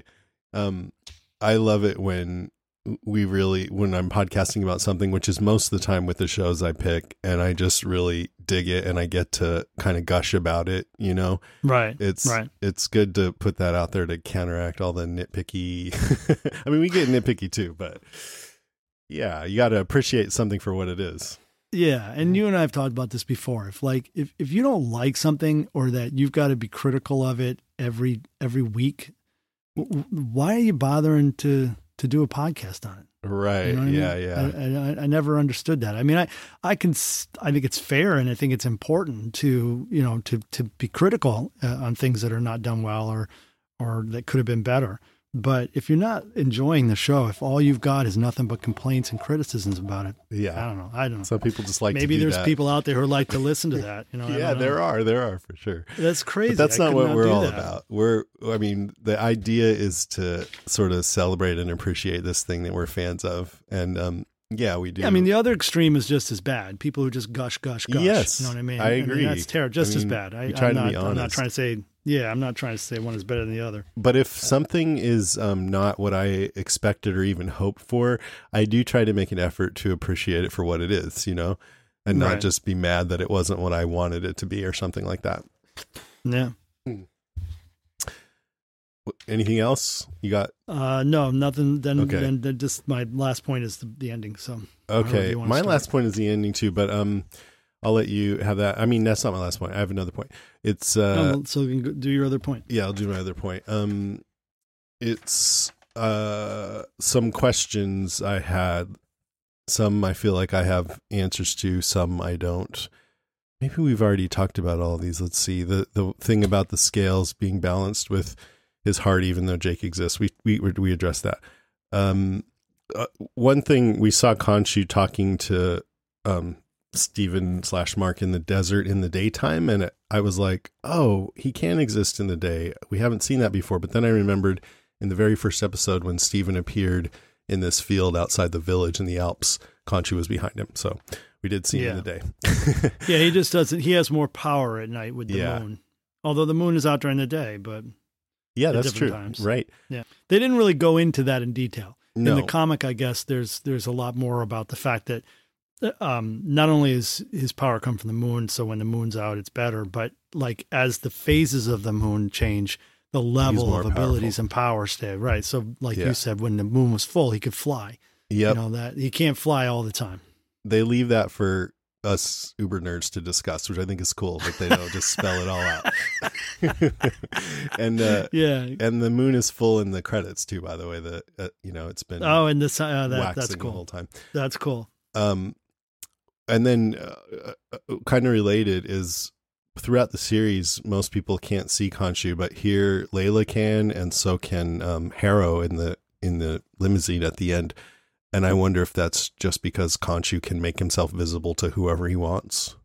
I love it when I'm podcasting about something, which is most of the time with the shows I pick, and I just really dig it and I get to kind of gush about it, you know? Right. It's good to put that out there to counteract all the nitpicky. I mean, we get nitpicky too, but yeah, you got to appreciate something for what it is. Yeah. And you and I have talked about this before. If you don't like something, or that you've got to be critical of it every week, why are you bothering to do a podcast on it? Right. You know yeah. I never understood that. I mean, I think it's fair, and I think it's important to, you know, to be critical on things that are not done well or that could have been better. But if you're not enjoying the show, if all you've got is nothing but complaints and criticisms about it, I don't know. Some people just like maybe to do there's that. people out there who like to listen to that. You know, yeah, there are for sure. That's crazy. But that's not what we're all about. The idea is to sort of celebrate and appreciate this thing that we're fans of, and yeah, we do. Yeah, I mean, the other extreme is just as bad. People who just gush. Yes, you know what I mean. I agree. And that's terrible. Just as bad. I'm not trying to say. Yeah, I'm not trying to say one is better than the other. But if something is not what I expected or even hoped for, I do try to make an effort to appreciate it for what it is, you know, and not just be mad that it wasn't what I wanted it to be or something like that. Yeah. Anything else you got? No, nothing. Then just my last point is the ending. So okay, my last point is the ending too. But I'll let you have that. I mean, that's not my last point. I have another point. It's so you can do your other point. Yeah, I'll do my other point. It's some questions I had. Some I feel like I have answers to. Some I don't. Maybe we've already talked about all of these. Let's see. The thing about the scales being balanced with his heart, even though Jake exists. We addressed that. One thing, we saw Khonshu talking to Steven / Mark in the desert in the daytime, and I was like, oh, he can exist in the day. We haven't seen that before. But then I remembered in the very first episode when Steven appeared in this field outside the village in the Alps, Khonshu was behind him. So we did see him in the day. Yeah, he just doesn't. He has more power at night with the moon. Although the moon is out during the day, but yeah, that's true. Times. Right. Yeah, they didn't really go into that in detail. No. In the comic, I guess there's a lot more about the fact that not only is his power come from the moon, so when the moon's out, it's better, but like as the phases of the moon change, the level of abilities and power stay right. So, like you said, when the moon was full, he could fly. Yep. You know that he can't fly all the time. They leave that for us uber nerds to discuss, which I think is cool, but they don't just spell it all out. And and the moon is full in the credits too, by the way. It's been and that's waxing cool. the whole time. That's cool. And then kind of related is throughout the series, most people can't see Khonshu, but here Layla can, and so can Harrow in the limousine at the end. And I wonder if that's just because Khonshu can make himself visible to whoever he wants.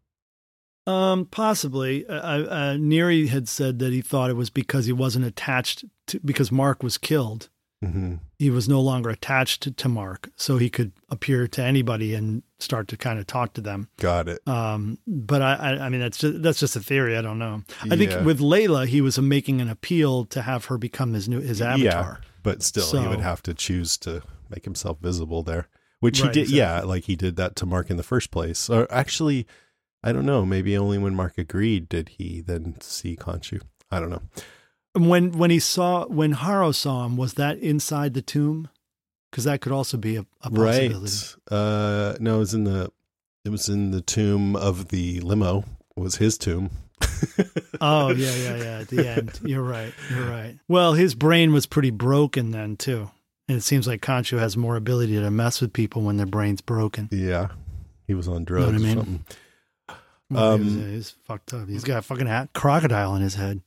Possibly. Neri had said that he thought it was because he wasn't attached to, because Mark was killed. Mm-hmm. He was no longer attached to Mark, so he could appear to anybody and start to kind of talk to them. Got it. But I mean, that's just a theory. I don't know. I think with Layla, he was making an appeal to have her become his avatar. Yeah, but still, he would have to choose to make himself visible there, which he did. Exactly. Yeah, like he did that to Mark in the first place. Or actually, I don't know. Maybe only when Mark agreed did he then see Khonshu. I don't know. When Harrow saw him, was that inside the tomb? Because that could also be a possibility. Right. No, it was in the tomb of the limo. It was his tomb. Oh yeah. At the end, you're right. Well, his brain was pretty broken then too, and it seems like Khonshu has more ability to mess with people when their brain's broken. Yeah, he was on drugs or something. Well, he's fucked up. He's got a fucking crocodile in his head.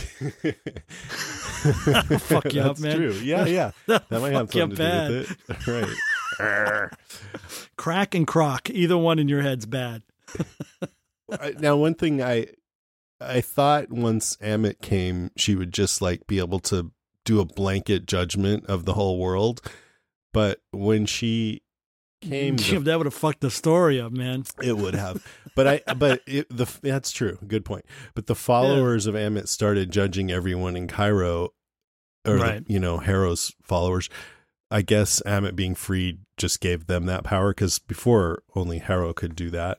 Fuck you up, man. That's true. Yeah. That might have something to do with it. Right. Crack and croc. Either one in your head's bad. Now, one thing I thought once Ammit came, she would just like be able to do a blanket judgment of the whole world. But when she came, that would have fucked the story up, man. It would have. That's true. Good point. But the followers of Ammit started judging everyone in Cairo, or Harrow's followers. I guess Ammit being freed just gave them that power, because before only Harrow could do that.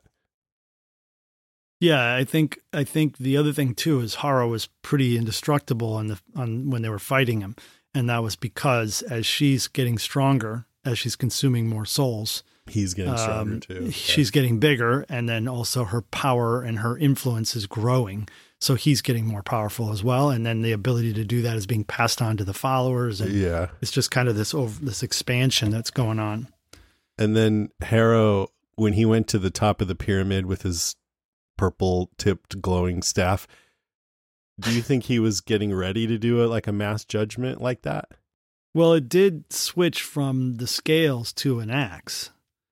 Yeah, I think the other thing too is Harrow was pretty indestructible when they were fighting him, and that was because as she's getting stronger, as she's consuming more souls, he's getting stronger too. She's getting bigger, and then also her power and her influence is growing. So he's getting more powerful as well, and then the ability to do that is being passed on to the followers. And it's just kind of this expansion that's going on. And then Harrow, when he went to the top of the pyramid with his purple tipped glowing staff, do you think he was getting ready to do a mass judgment like that? Well, it did switch from the scales to an axe.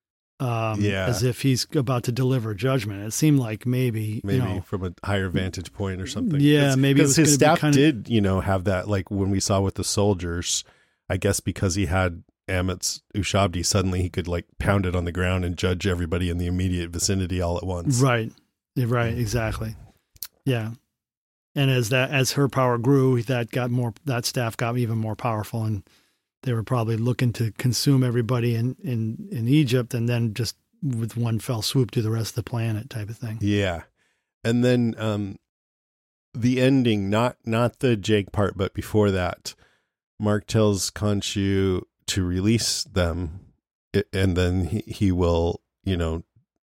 As if he's about to deliver judgment. It seemed like maybe from a higher vantage point or something. Yeah, maybe because his staff did, have that, like when we saw with the soldiers, I guess because he had Ammit's Ushabti, suddenly he could like pound it on the ground and judge everybody in the immediate vicinity all at once. Right, exactly. Yeah. And as her power grew, that staff got even more powerful, and they were probably looking to consume everybody in Egypt, and then just with one fell swoop do the rest of the planet type of thing. Yeah. And then the ending, not the Jake part, but before that, Mark tells Khonshu to release them, and then he will,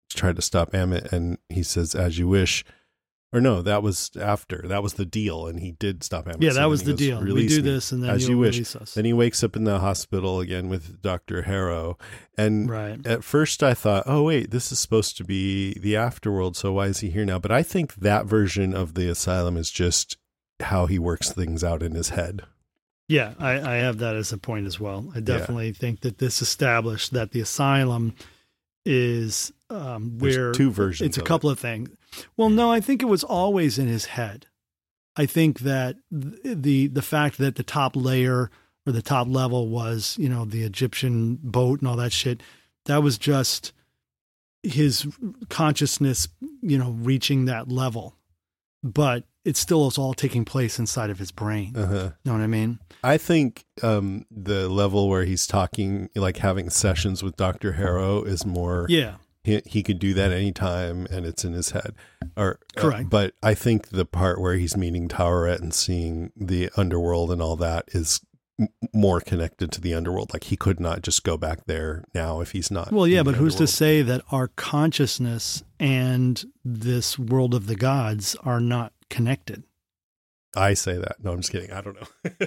tried to stop Ammit, and he says, "As you wish." Or no, that was after. That was the deal, and he did stop Ammit. Yeah, that was the deal. We do this, and then as you wish. Release us. Then he wakes up in the hospital again with Dr. Harrow. And right. At first I thought, oh, wait, this is supposed to be the afterworld, so why is he here now? But I think that version of the asylum is just how he works things out in his head. Yeah, I have that as a point as well. I definitely think that this established that the asylum is where there's two versions. It's a couple of things. Well, no, I think it was always in his head. I think that the fact that the top layer or the top level was, the Egyptian boat and all that shit, that was just his consciousness, reaching that level. But it still is all taking place inside of his brain. Uh-huh. Know what I mean? I think the level where he's talking, like having sessions with Dr. Harrow, is more. Yeah. He could do that anytime, and it's in his head. Correct. But I think the part where he's meeting Taweret and seeing the underworld and all that is more connected to the underworld. Like, he could not just go back there now if he's not. Well, yeah, but who's to say that our consciousness and this world of the gods are not connected? I say that. No, I'm just kidding. I don't know.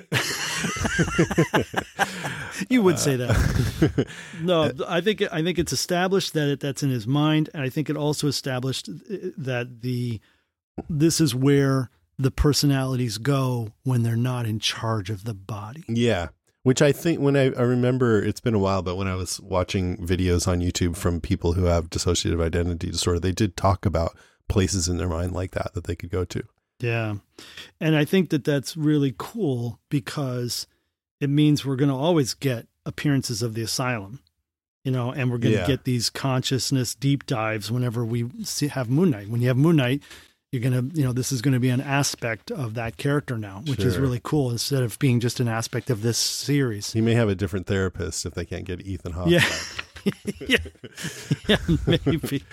You would say that. No, I think it's established that that's in his mind, and I think it also established that this is where the personalities go when they're not in charge of the body. Yeah. Which I think when I remember, it's been a while, but when I was watching videos on YouTube from people who have dissociative identity disorder, they did talk about places in their mind like that they could go to. Yeah. And I think that that's really cool because it means we're going to always get appearances of the asylum, and we're going to get these consciousness deep dives whenever we have Moon Knight. When you have Moon Knight, you're going to, this is going to be an aspect of that character now, which is really cool instead of being just an aspect of this series. He may have a different therapist if they can't get Ethan Hawke back. Yeah, maybe.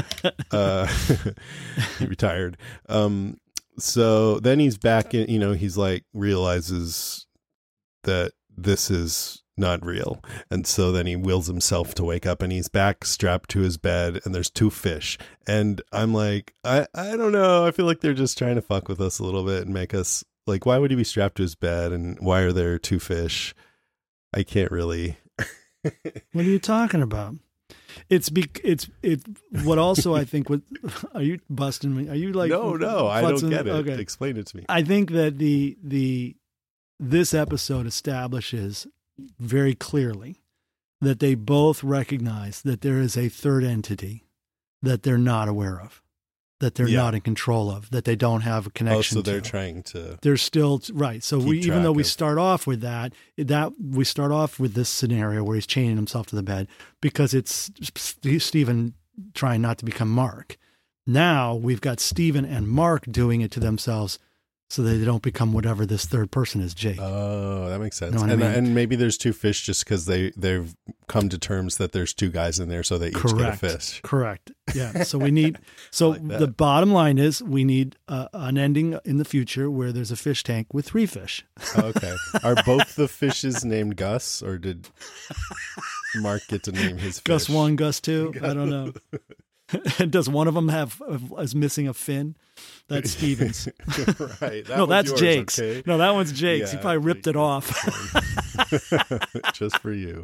He retired. So then he's back in, he's like, realizes that this is not real. And so then he wills himself to wake up, and he's back strapped to his bed, and there's two fish. And I'm like, I don't know. I feel like they're just trying to fuck with us a little bit and make us like, why would he be strapped to his bed? And why are there two fish? I can't really. What are you talking about? It's what also I think are you busting me? Are you like, no, I don't get it. Okay. Explain it to me. I think that this episode establishes very clearly that they both recognize that there is a third entity that they're not aware of, that they're not in control of, that they don't have a connection to. So they're trying to. They're still right. So even though we start off with that we start off with this scenario where he's chaining himself to the bed because it's Stephen trying not to become Mark. Now we've got Stephen and Mark doing it to themselves so that they don't become whatever this third person is, Jake. Oh, that makes sense. You know what I mean? And maybe there's two fish just because they've come to terms that there's two guys in there, so they each get a fish. Correct. Yeah. So we need. So like the bottom line is we need an ending in the future where there's a fish tank with three fish. Okay. Are both the fishes named Gus, or did Mark get to name his fish? Gus 1, Gus 2. I don't know. Does one of them is missing a fin? That's Steven's. Right. No, that's yours, Jake's. Okay? No, that one's Jake's. Yeah, he probably ripped it off. Just for you.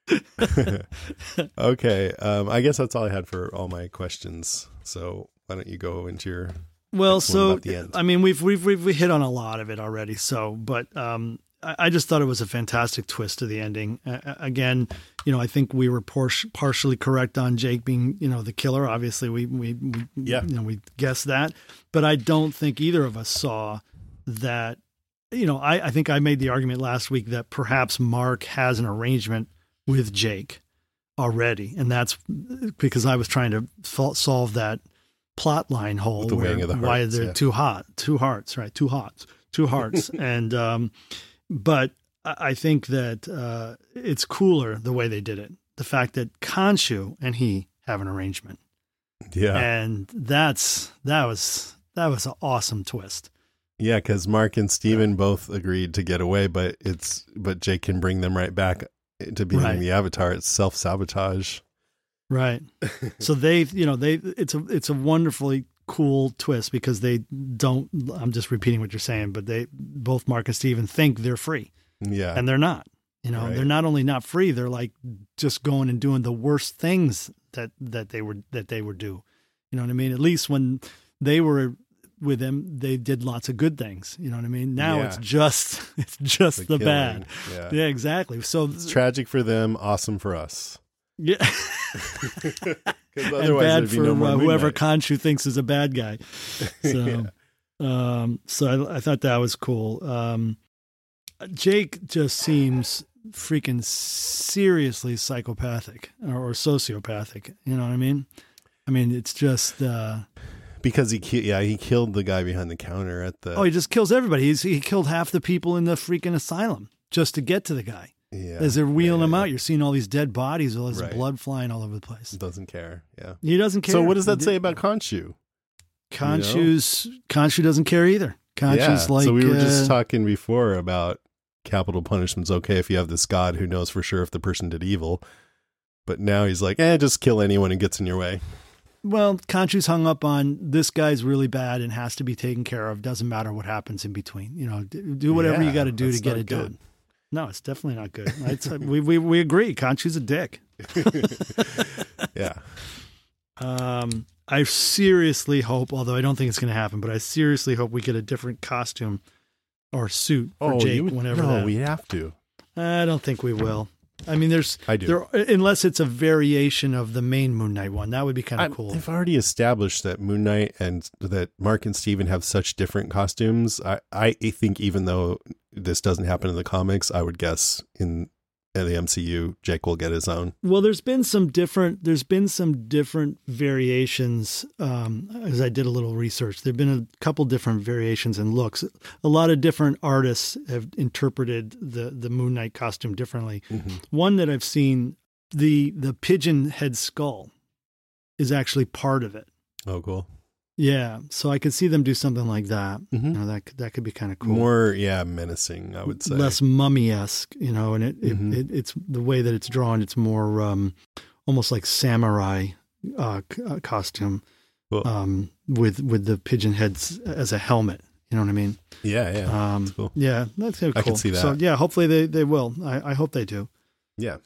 Okay. I guess that's all I had for all my questions. So why don't you go into your so the end? I mean, we've hit on a lot of it already. So, but I just thought it was a fantastic twist to the ending. Again, I think we were partially correct on Jake being, the killer. Obviously, we guessed that, but I don't think either of us saw that. I think I made the argument last week that perhaps Mark has an arrangement with Jake already, and that's because I was trying to solve that plot line hole. The weighing of the hearts, why they're two hearts, right? Two hearts, and. But I think that it's cooler the way they did it. The fact that Khonshu and he have an arrangement. Yeah. And that was an awesome twist. Yeah, because Mark and Steven both agreed to get away, but Jake can bring them right back to being the Avatar. It's self-sabotage. Right. So it's a wonderfully cool twist because they don't, I'm just repeating what you're saying, but both Mark and Steven think they're free. Yeah. And they're not. They're not only not free, they're like just going and doing the worst things that they would do. You know what I mean? At least when they were with him, they did lots of good things. You know what I mean? Now it's just the bad. Yeah, exactly. So it's tragic for them, awesome for us. Yeah. And bad for whoever Khonshu thinks is a bad guy. So, so I thought that was cool. Jake just seems freaking seriously psychopathic or sociopathic. You know what I mean? I mean, it's just because he killed the guy behind the counter at the. Oh, he just kills everybody. He killed half the people in the freaking asylum just to get to the guy. Yeah. As they're wheeling him out, you're seeing all these dead bodies, all this blood flying all over the place. Doesn't care. Yeah, he doesn't care. So what does that say about Khonshu? Khonshu doesn't care either. Khonshu's like. So we were just talking before about capital punishment's okay if you have this god who knows for sure if the person did evil, but now he's like, just kill anyone who gets in your way. Well, Khonshu's hung up on this guy's really bad and has to be taken care of. Doesn't matter what happens in between. Do whatever you got to do to get it done. No, it's definitely not good. We agree. Khonshu's a dick. Yeah. I seriously hope, although I don't think it's going to happen, but I seriously hope we get a different costume or suit for Jake whenever. No, we have to. I don't think we will. I mean, I do. Unless it's a variation of the main Moon Knight one. That would be kind of cool. They've already established that Moon Knight and that Mark and Steven have such different costumes. I think even though this doesn't happen in the comics, I would guess in the MCU, Jake will get his own. Well, there's been some different variations. As I did a little research, there've been a couple different variations in looks. A lot of different artists have interpreted the Moon Knight costume differently. Mm-hmm. One that I've seen, the pigeon head skull is actually part of it. Oh, cool. Yeah, so I could see them do something like that. Mm-hmm. That could be kind of cool. More, menacing, I would say. Less mummy-esque, and it's the way that it's drawn. It's more almost like samurai costume, cool. With the pigeon heads as a helmet. You know what I mean? Yeah. That's cool. Yeah, that's cool. I can see that. So yeah, hopefully they will. I hope they do. Yeah.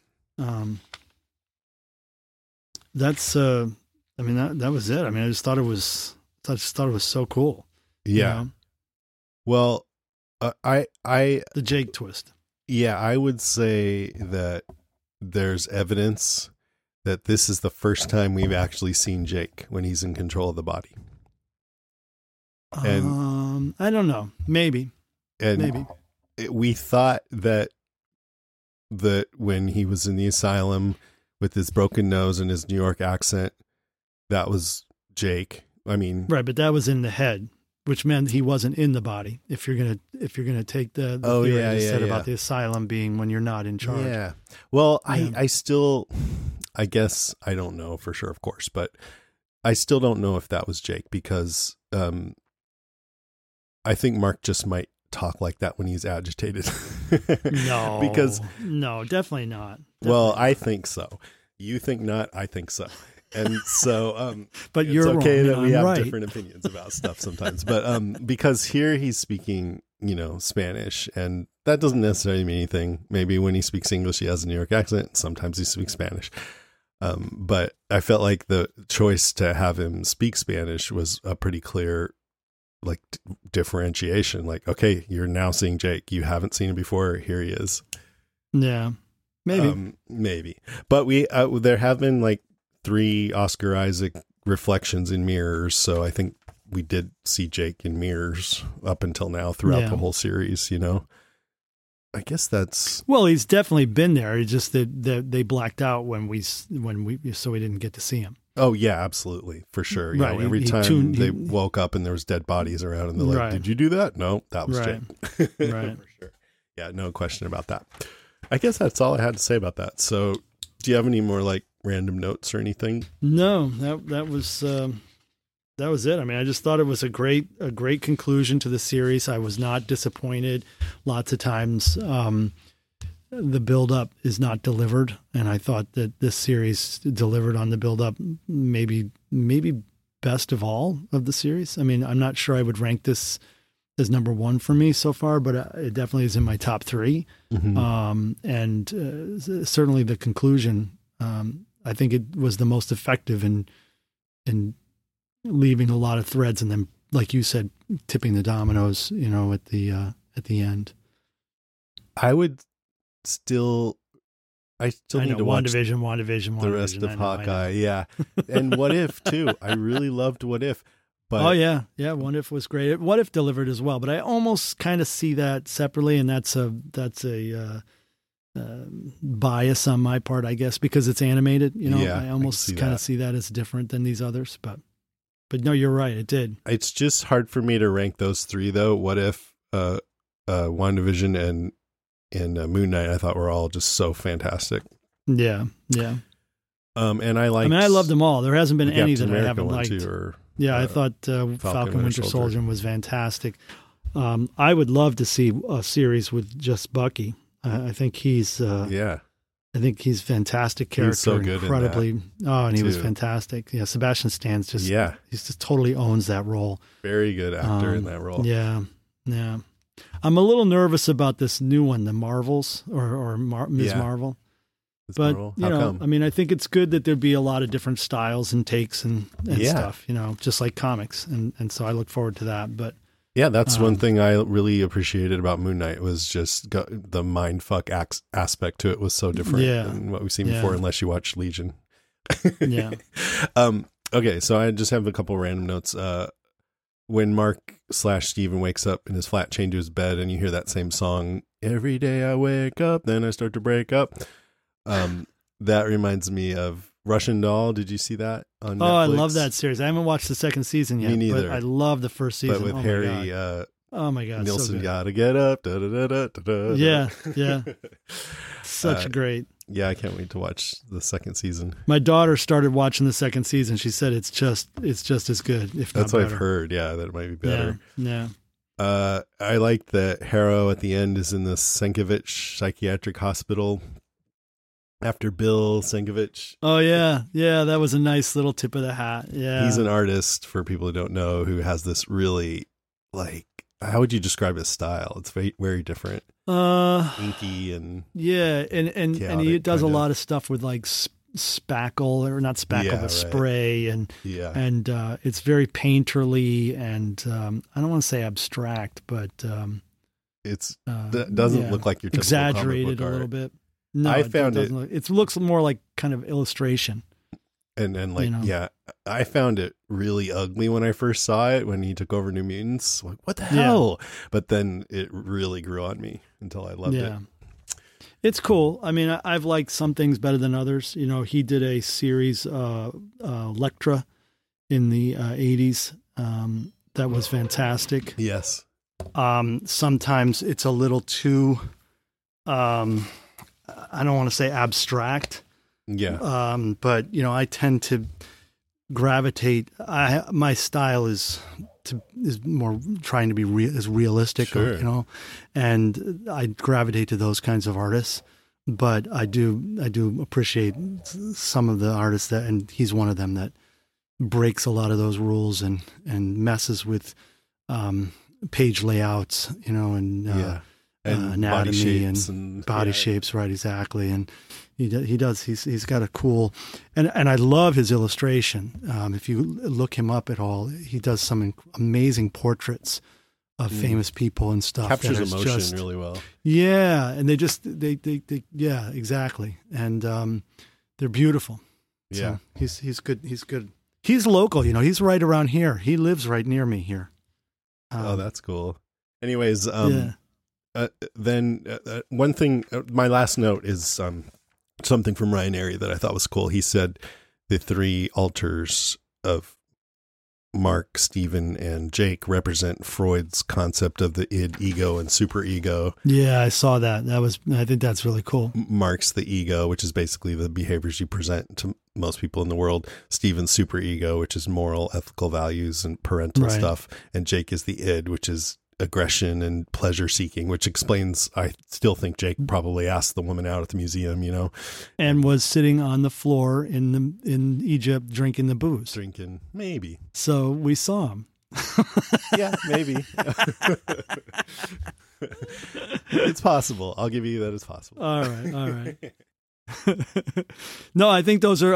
That's. I mean that was it. I mean, I just thought it was so cool. Yeah. Well, the Jake twist. Yeah, I would say that there's evidence that this is the first time we've actually seen Jake when he's in control of the body. And I don't know. Maybe. We thought that when he was in the asylum with his broken nose and his New York accent, that was Jake. I mean, right, but that was in the head, which meant he wasn't in the body. If you're gonna take the theory you said about the asylum being when you're not in charge. Yeah. Well, yeah. I still, I guess I don't know for sure, of course, but I still don't know if that was Jake because I think Mark just might talk like that when he's agitated. No, definitely not. Well, I think so. You think not? I think so. And so, but you're it's okay wrong, that we have right. different opinions about stuff sometimes. But because here he's speaking, Spanish, and that doesn't necessarily mean anything. Maybe when he speaks English, he has a New York accent. Sometimes he speaks Spanish. But I felt like the choice to have him speak Spanish was a pretty clear, differentiation. Like, okay, you're now seeing Jake. You haven't seen him before. Here he is. Yeah, maybe. But there have been 3 Oscar Isaac reflections in mirrors, so I think we did see Jake in mirrors up until now throughout the whole series. I guess that's he's definitely been there. It's just that they blacked out when we so we didn't get to see him. Oh yeah, absolutely, for sure. Right. Every time they woke up and there was dead bodies around, and they're like, "Did you do that?" No, that was Jake. Right, for sure. Yeah, no question about that. I guess that's all I had to say about that. So, do you have any more random notes or anything? No, that was it. I mean, I just thought it was a great conclusion to the series. I was not disappointed. Lots of times, the build-up is not delivered, and I thought that this series delivered on the build-up, maybe best of all of the series. I mean, I'm not sure I would rank this as number one for me so far, but it definitely is in my top three. And certainly the conclusion, I think it was the most effective in leaving a lot of threads, and then, like you said, tipping the dominoes, at the end. I still need to watch WandaVision, the rest of Hawkeye. Yeah. And What If too. I really loved What If. But What If was great. What If delivered as well, but I almost kind of see that separately, and that's a bias on my part, I guess, because it's animated. I almost kind of see that as different than these others. But no, you're right. It did. It's just hard for me to rank those three, though. What If, WandaVision, and Moon Knight, I thought were all just so fantastic. Yeah. And I loved them all. There hasn't been any that I haven't liked. I thought Falcon Winter Soldier was fantastic. I would love to see a series with just Bucky. I think he's I think he's a fantastic character. He's so good, incredibly. And he was fantastic. Yeah, Sebastian Stan he just totally owns that role. Very good actor in that role. Yeah. I'm a little nervous about this new one, the Marvels or Ms. Marvel. But come? I mean, I think it's good that there'd be a lot of different styles and takes and stuff, just like comics, and so I look forward to that. But yeah, that's one thing I really appreciated about Moon Knight was just the mindfuck aspect to it was so different than what we've seen before, unless you watch Legion. Yeah. Okay, so I just have a couple random notes. When Mark/Steven wakes up in his flat, chained to his bed, and you hear that same song, "Every day I wake up, then I start to break up." That reminds me of Russian Doll. Did you see that on Netflix? Oh, I love that series. I haven't watched the second season yet. Me neither. But I love the first season. But with Harry, oh my God, Nilsson, gotta get up. Da, da, da, da, da, da. Yeah. Such great. Yeah, I can't wait to watch the second season. My daughter started watching the second season. She said it's just as good, if not That's what better. I've heard. Yeah, that it might be better. Yeah. I like that Harrow at the end is in the Sienkiewicz Psychiatric Hospital after Bill Sienkiewicz. Oh yeah, that was a nice little tip of the hat. Yeah, he's an artist, for people who don't know, who has this really, how would you describe his style? It's very, very different. Inky and and he does a lot of stuff with like spackle, or not spackle, but spray, and it's very painterly, and I don't want to say abstract, but it's doesn't look like your typical exaggerated a little bit. No, I found it looks more like kind of illustration. And I found it really ugly when I first saw it, when he took over New Mutants. Like, what the hell? But then it really grew on me until I loved it. It's cool. I mean, I've liked some things better than others. He did a series, Elektra, in the 80s. That was fantastic. Yes. Sometimes it's a little too, I don't want to say abstract. Yeah. But I tend to gravitate. My style is more trying to be as realistic, sure. And I gravitate to those kinds of artists. But I do appreciate some of the artists and he's one of them that breaks a lot of those rules and messes with page layouts, and anatomy and body shapes, right? Exactly. And he does. He's got a cool, and I love his illustration. If you look him up at all, he does some amazing portraits of famous people and stuff. Captures emotion really well. Yeah, and they yeah, exactly. And they're beautiful. Yeah, so he's good. He's good. He's local. He's right around here. He lives right near me here. Oh, that's cool. Anyways, then one thing, my last note is something from Ryan Arey that I thought was cool. He said the three alters of Mark, Steven, and Jake represent Freud's concept of the id, ego, and superego. Yeah, I saw that. I think that's really cool. Mark's the ego, which is basically the behaviors you present to most people in the world. Steven's superego, which is moral, ethical values, and parental stuff. And Jake is the id, which is aggression and pleasure seeking, which explains, I still think Jake probably asked the woman out at the museum, and was sitting on the floor in Egypt drinking the booze. Drinking, maybe. So we saw him. Yeah, maybe. It's possible. I'll give you that it's possible. All right. No, I think that's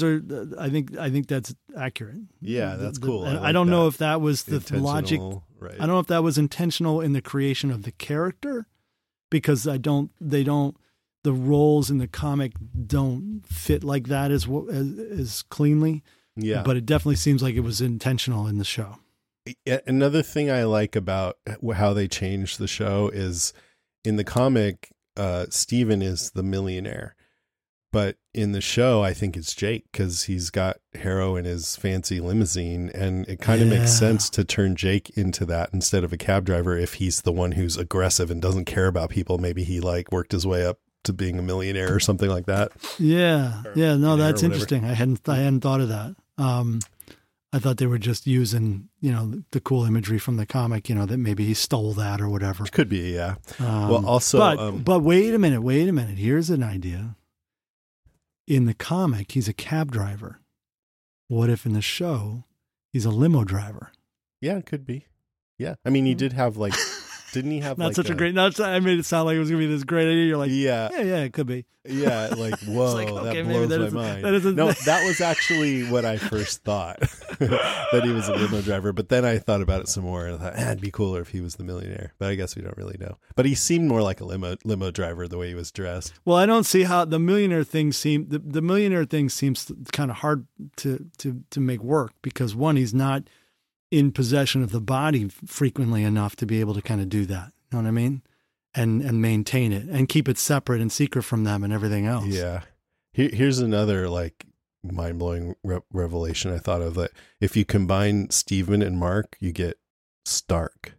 accurate. Yeah, that's cool. I don't know if that was the logic. Right. I don't know if that was intentional in the creation of the character, because the roles in the comic don't fit like that as cleanly. Yeah. But it definitely seems like it was intentional in the show. Another thing I like about how they changed the show is in the comic, Steven is the millionaire. But in the show, I think it's Jake, because he's got Harrow in his fancy limousine. And it kind of makes sense to turn Jake into that instead of a cab driver if he's the one who's aggressive and doesn't care about people. Maybe he worked his way up to being a millionaire or something like that. Yeah. Yeah. No, that's interesting. I hadn't thought of that. I thought they were just using, the cool imagery from the comic, that maybe he stole that or whatever. Could be. Yeah. Well, also, but wait a minute. Here's an idea. In the comic, he's a cab driver. What if in the show, he's a limo driver? Yeah, it could be. Yeah. I mean, he did have didn't he have not such a great, I made it sound like it was going to be this great idea. You're like, yeah, it could be. Yeah. Whoa, that blows my mind. That was actually what I first thought, that he was a limo driver. But then I thought about it some more and I thought, it'd be cooler if he was the millionaire. But I guess we don't really know. But he seemed more like a limo driver the way he was dressed. Well, I don't see how the millionaire thing seems kind of hard to make work, because one, he's not in possession of the body frequently enough to be able to kind of do that. You know what I mean? And maintain it and keep it separate and secret from them and everything else. Yeah. Here's another mind-blowing revelation I thought of, that if you combine Steven and Mark, you get Stark.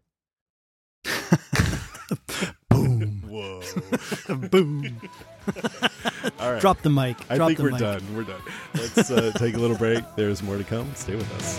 Boom. Whoa. Boom. All right. Drop the mic. I think we're done. We're done. Let's take a little break. There's more to come. Stay with us.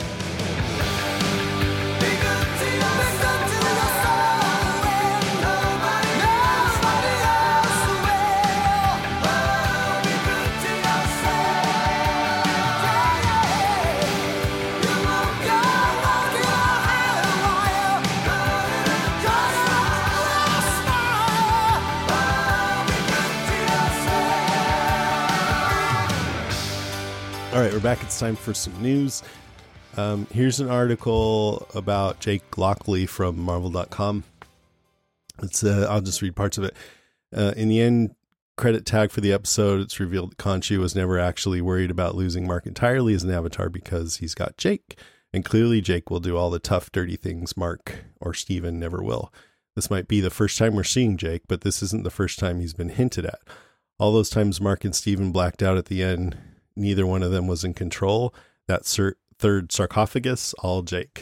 All right, we're back. It's time for some news. Here's an article about Jake Lockley from Marvel.com. I'll just read parts of it. In the end credit tag for the episode, it's revealed that Khonshu was never actually worried about losing Mark entirely as an avatar because he's got Jake. And clearly Jake will do all the tough, dirty things Mark or Steven never will. This might be the first time we're seeing Jake, but this isn't the first time he's been hinted at. All those times Mark and Steven blacked out at the end, neither one of them was in control. That third sarcophagus, all Jake.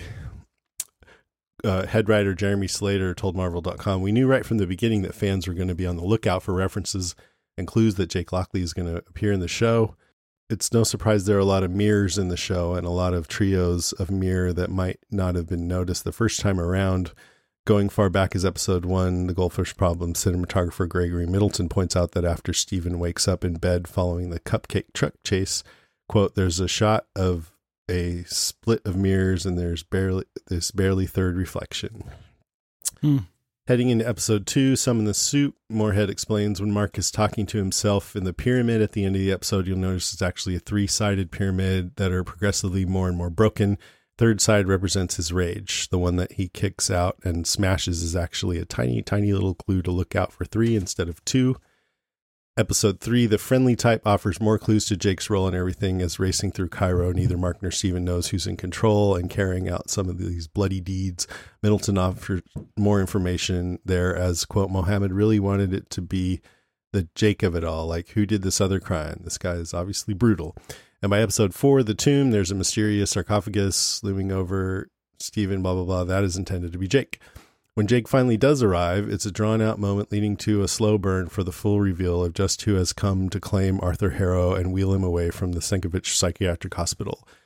Head writer Jeremy Slater told Marvel.com, "We knew right from the beginning that fans were going to be on the lookout for references and clues that Jake Lockley is going to appear in the show. It's no surprise there are a lot of mirrors in the show and a lot of trios of mirror that might not have been noticed the first time around. Going far back as episode 1, The Goldfish Problem, cinematographer Gregory Middleton points out that after Steven wakes up in bed following the cupcake truck chase, quote, there's a shot of a split of mirrors and there's barely third reflection. Heading into episode 2, Summon the Suit, Moorhead explains when Mark is talking to himself in the pyramid at the end of the episode, you'll notice it's actually a 3-sided pyramid that are progressively more and more broken. Third side represents his rage. The one that he kicks out and smashes is actually a tiny, tiny little clue to look out for 3 instead of 2. Episode 3, the friendly type offers more clues to Jake's role in everything as racing through Cairo. Neither Mark nor Steven knows who's in control and carrying out some of these bloody deeds. Middleton offers more information there as, quote, Mohammed really wanted it to be the Jake of it all. Like, who did this other crime? This guy is obviously brutal. And by episode 4, The Tomb, there's a mysterious sarcophagus looming over Steven, blah, blah, blah. That is intended to be Jake. When Jake finally does arrive, it's a drawn-out moment leading to a slow burn for the full reveal of just who has come to claim Arthur Harrow and wheel him away from the Sienkiewicz Psychiatric Hospital.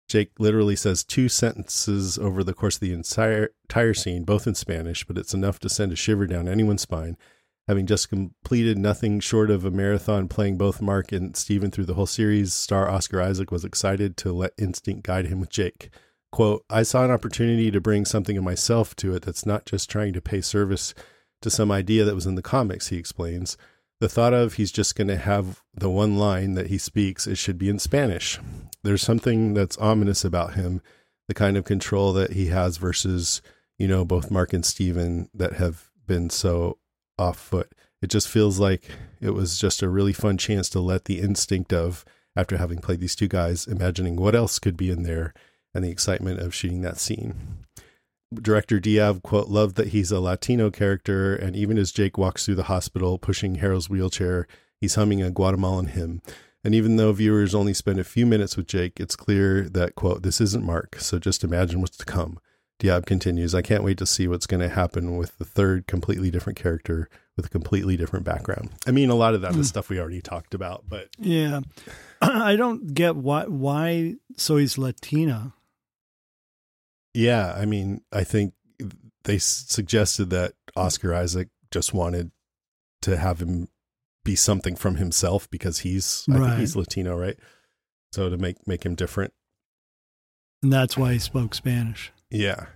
Jake literally says 2 sentences over the course of the entire scene, both in Spanish, but it's enough to send a shiver down anyone's spine. Having just completed nothing short of a marathon playing both Mark and Steven through the whole series, star Oscar Isaac was excited to let instinct guide him with Jake. Quote, I saw an opportunity to bring something of myself to it that's not just trying to pay service to some idea that was in the comics, he explains. The thought of he's just going to have the one line that he speaks, it should be in Spanish. There's something that's ominous about him, the kind of control that he has versus, both Mark and Steven that have been so off foot. It just feels like it was just a really fun chance to let the instinct of, after having played these 2 guys, imagining what else could be in there and the excitement of shooting that scene. Director Diab, quote, loved that he's a Latino character, and even as Jake walks through the hospital pushing Harold's wheelchair, he's humming a Guatemalan hymn. And even though viewers only spend a few minutes with Jake, it's clear that, quote, this isn't Mark, so just imagine what's to come. Diab continues, I can't wait to see what's going to happen with the third completely different character with a completely different background. I mean, a lot of that is stuff we already talked about, but... Yeah. I don't get why so he's Latina. Yeah, I mean, I think they suggested that Oscar Isaac just wanted to have him be something from himself because I think he's Latino, right? So to make him different. And that's why he spoke Spanish. Yeah.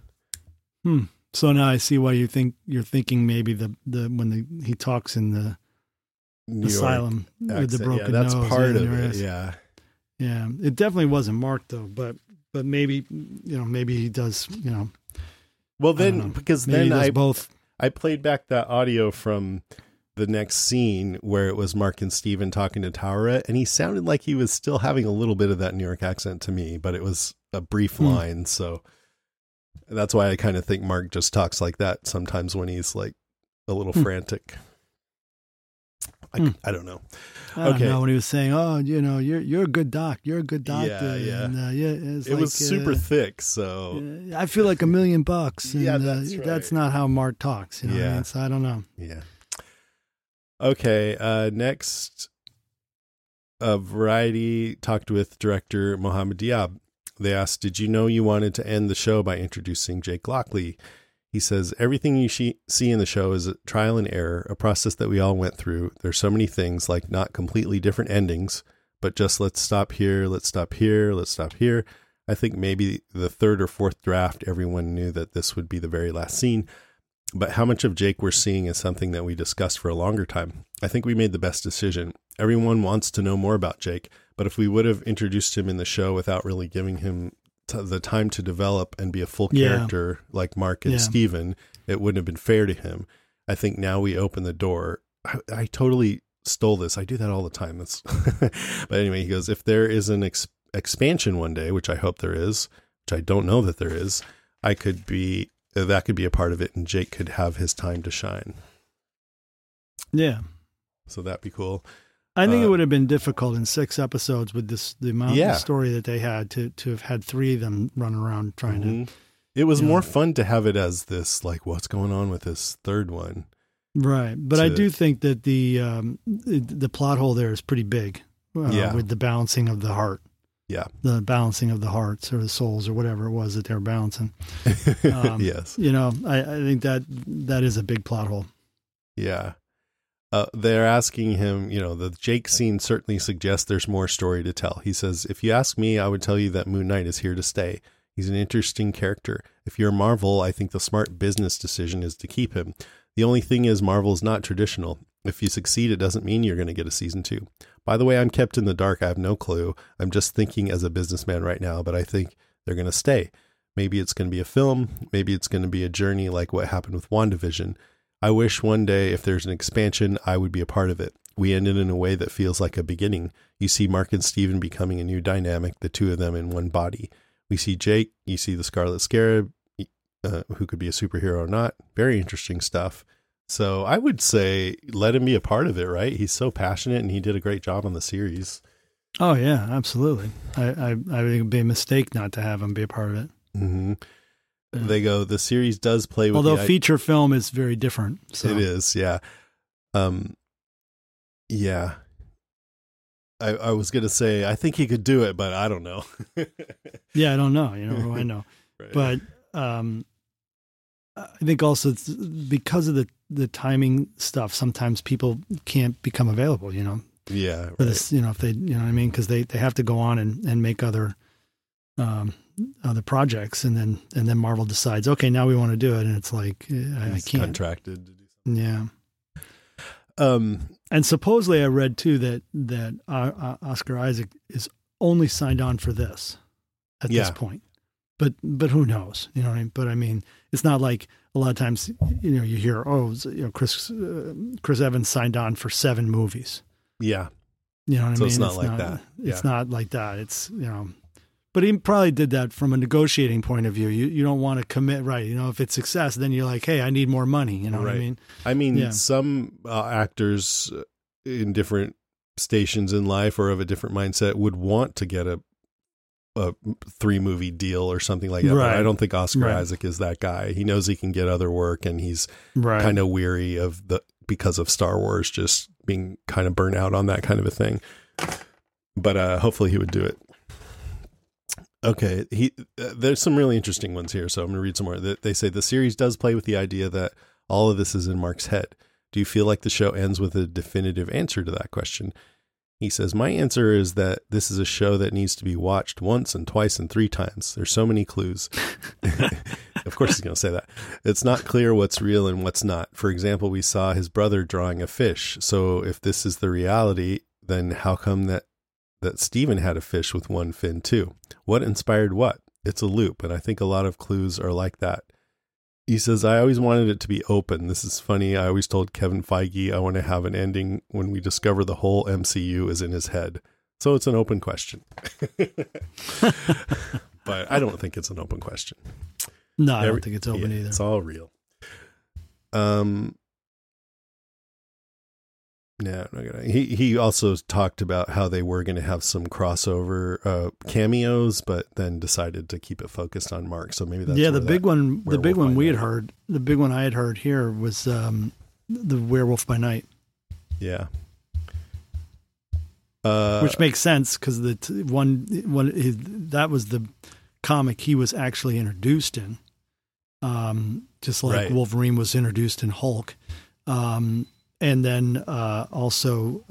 So now I see why you're thinking maybe when he talks in the asylum with the broken nose. That's part of it. Yeah. Yeah. It definitely wasn't Mark though, but maybe, maybe he does, Well, then, because then I played back that audio from the next scene where it was Mark and Steven talking to Tara, and he sounded like he was still having a little bit of that New York accent to me, but it was a brief line. So that's why I kind of think Mark just talks like that sometimes when he's like a little frantic. I don't know. I don't know when he was saying, "Oh, you're a good doc. You're a good doctor." Yeah. And, it was super thick. So I feel like $1 million. And, yeah, that's right. That's not how Mark talks. What I mean? So I don't know. Yeah. Okay. Next, Variety talked with director Mohamed Diab. They asked, "Did you know you wanted to end the show by introducing Jake Lockley?" He says, everything you see in the show is a trial and error, a process that we all went through. There's so many things, like not completely different endings, but just let's stop here, let's stop here, let's stop here. I think maybe the 3rd or 4th draft, everyone knew that this would be the very last scene. But how much of Jake we're seeing is something that we discussed for a longer time. I think we made the best decision. Everyone wants to know more about Jake, but if we would have introduced him in the show without really giving him the time to develop and be a full character like Mark and Steven, it wouldn't have been fair to him. I think now we open the door. I totally stole this. I do that all the time. That's but anyway, he goes, if there is an expansion one day, which I hope there is, which I don't know that there is, that could be a part of it, and Jake could have his time to shine. Yeah. So that'd be cool. I think it would have been difficult in 6 episodes with the amount of story that they had to have had 3 of them run around trying to. It was more fun to have it as this, like, what's going on with this third one. Right. But I do think that the plot hole there is pretty big with the balancing of the heart. Yeah. The balancing of the hearts or the souls or whatever it was that they were balancing. Yes. I think that is a big plot hole. Yeah. They're asking him, the Jake scene certainly suggests there's more story to tell. He says, if you ask me, I would tell you that Moon Knight is here to stay. He's an interesting character. If you're Marvel, I think the smart business decision is to keep him. The only thing is Marvel is not traditional. If you succeed, it doesn't mean you're going to get a season 2. By the way, I'm kept in the dark. I have no clue. I'm just thinking as a businessman right now, but I think they're going to stay. Maybe it's going to be a film. Maybe it's going to be a journey like what happened with WandaVision. I wish one day if there's an expansion, I would be a part of it. We ended in a way that feels like a beginning. You see Mark and Steven becoming a new dynamic, the 2 of them in one body. We see Jake, you see the Scarlet Scarab, who could be a superhero or not. Very interesting stuff. So I would say let him be a part of it, right? He's so passionate and he did a great job on the series. Oh, yeah, absolutely. I think it would be a mistake not to have him be a part of it. Mm-hmm. They go, the series does play with although feature film is very different. So. It is, yeah. Yeah. I was going to say, I think he could do it, but I don't know. Yeah, I don't know. I know. Right. But I think also it's because of the timing stuff, sometimes people can't become available, Yeah. Right. For this, if they, what I mean? Because they have to go on and make other projects, and then Marvel decides, okay, now we want to do it. And it's like, I can't. Contracted to do something. Yeah. And supposedly I read too that Oscar Isaac is only signed on for this at this point, but who knows? You know what I mean? But I mean, it's not like a lot of times you hear, Chris Evans signed on for 7 movies. Yeah, you know what I mean? So it's not like that. It's not like that. It's But he probably did that from a negotiating point of view. You don't want to commit, right? If it's success, then you're like, hey, I need more money. You know what I mean? I mean, some actors in different stations in life or of a different mindset would want to get a 3-movie deal or something like that. Right. But I don't think Oscar Isaac is that guy. He knows he can get other work, and he's kind of weary of because of Star Wars just being kind of burnt out on that kind of a thing. But hopefully he would do it. Okay, there's some really interesting ones here, so I'm going to read some more. They say the series does play with the idea that all of this is in Mark's head. Do you feel like the show ends with a definitive answer to that question? He says, my answer is that this is a show that needs to be watched once and twice and 3 times. There's so many clues. Of course he's going to say that. It's not clear what's real and what's not. For example, we saw his brother drawing a fish. So if this is the reality, then how come that Steven had a fish with 1 fin too? What inspired what? It's a loop, and I think a lot of clues are like that. He says, I always wanted it to be open. This is funny. I always told Kevin Feige I want to have an ending when we discover the whole MCU is in his head. So it's an open question. But I don't think it's an open question. No, I don't think it's open either. It's all real. Yeah, he also talked about how they were going to have some crossover cameos, but then decided to keep it focused on Mark. So maybe that's the big one. The big one we had heard. The big one I had heard here was the Werewolf by Night. Yeah, which makes sense because that was the comic he was actually introduced in, just like Wolverine was introduced in Hulk. And then also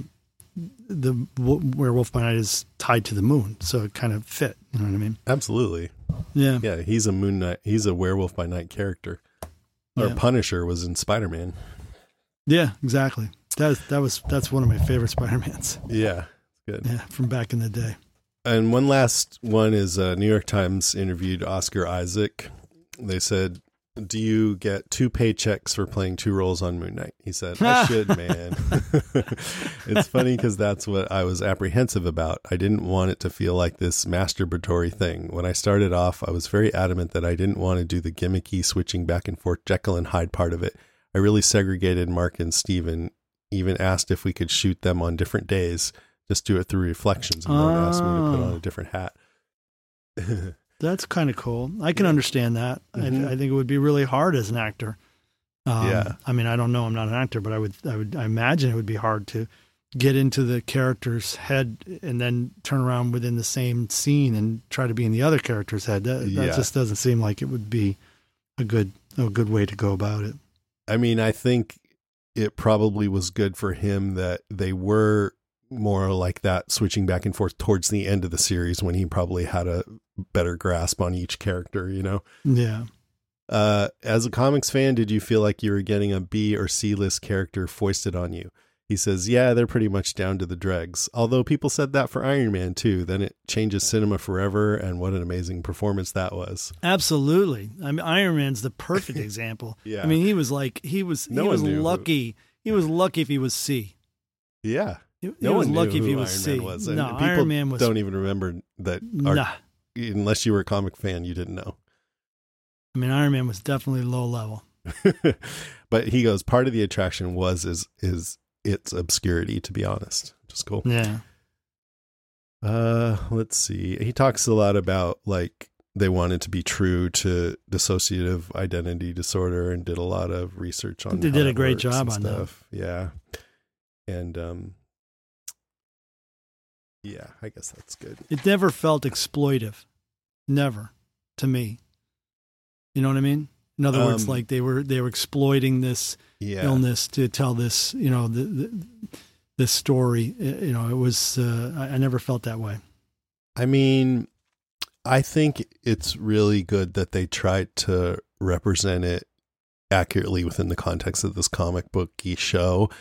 the Werewolf by Night is tied to the moon, so it kind of fit. You know what I mean? Absolutely. Yeah. Yeah, he's a Moon Knight. He's a Werewolf by Night character. Or Punisher was in Spider-Man. Yeah, exactly. That's one of my favorite Spider-Mans. Yeah, good. Yeah, from back in the day. And one last one is New York Times interviewed Oscar Isaac. They said, do you get 2 paychecks for playing 2 roles on Moon Knight? He said, I should, man. It's funny because that's what I was apprehensive about. I didn't want it to feel like this masturbatory thing. When I started off, I was very adamant that I didn't want to do the gimmicky switching back and forth Jekyll and Hyde part of it. I really segregated Mark and Steven, even asked if we could shoot them on different days, just do it through reflections, and don't ask me to put on a different hat. That's kind of cool. I can understand that. Mm-hmm. I think it would be really hard as an actor. I mean, I don't know. I'm not an actor, but I imagine it would be hard to get into the character's head and then turn around within the same scene and try to be in the other character's head. That just doesn't seem like it would be a good way to go about it. I mean, I think it probably was good for him that they were more like that, switching back and forth towards the end of the series when he probably had a better grasp on each character, you know? Yeah. As a comics fan, did you feel like you were getting a B or C list character foisted on you? He says, yeah, they're pretty much down to the dregs. Although people said that for Iron Man too. Then it changes cinema forever. And what an amazing performance that was. Absolutely. I mean, Iron Man's the perfect example. Yeah. I mean, he was lucky. He was lucky if he was C. Yeah. No one lucky if he was C. No, Iron Man was. Don't even remember that. Unless you were a comic fan, you didn't know. I mean, Iron Man was definitely low level. But he goes, part of the attraction was its obscurity, to be honest. Just cool. Yeah. Let's see. He talks a lot about like they wanted to be true to dissociative identity disorder and did a lot of research on. They did a great job on stuff. That. Yeah. And Yeah, I guess that's good. It never felt exploitive. Never, to me. You know what I mean? In other words, like they were exploiting this illness to tell this, this story. It was. I never felt that way. I mean, I think it's really good that they tried to represent it accurately within the context of this comic booky show,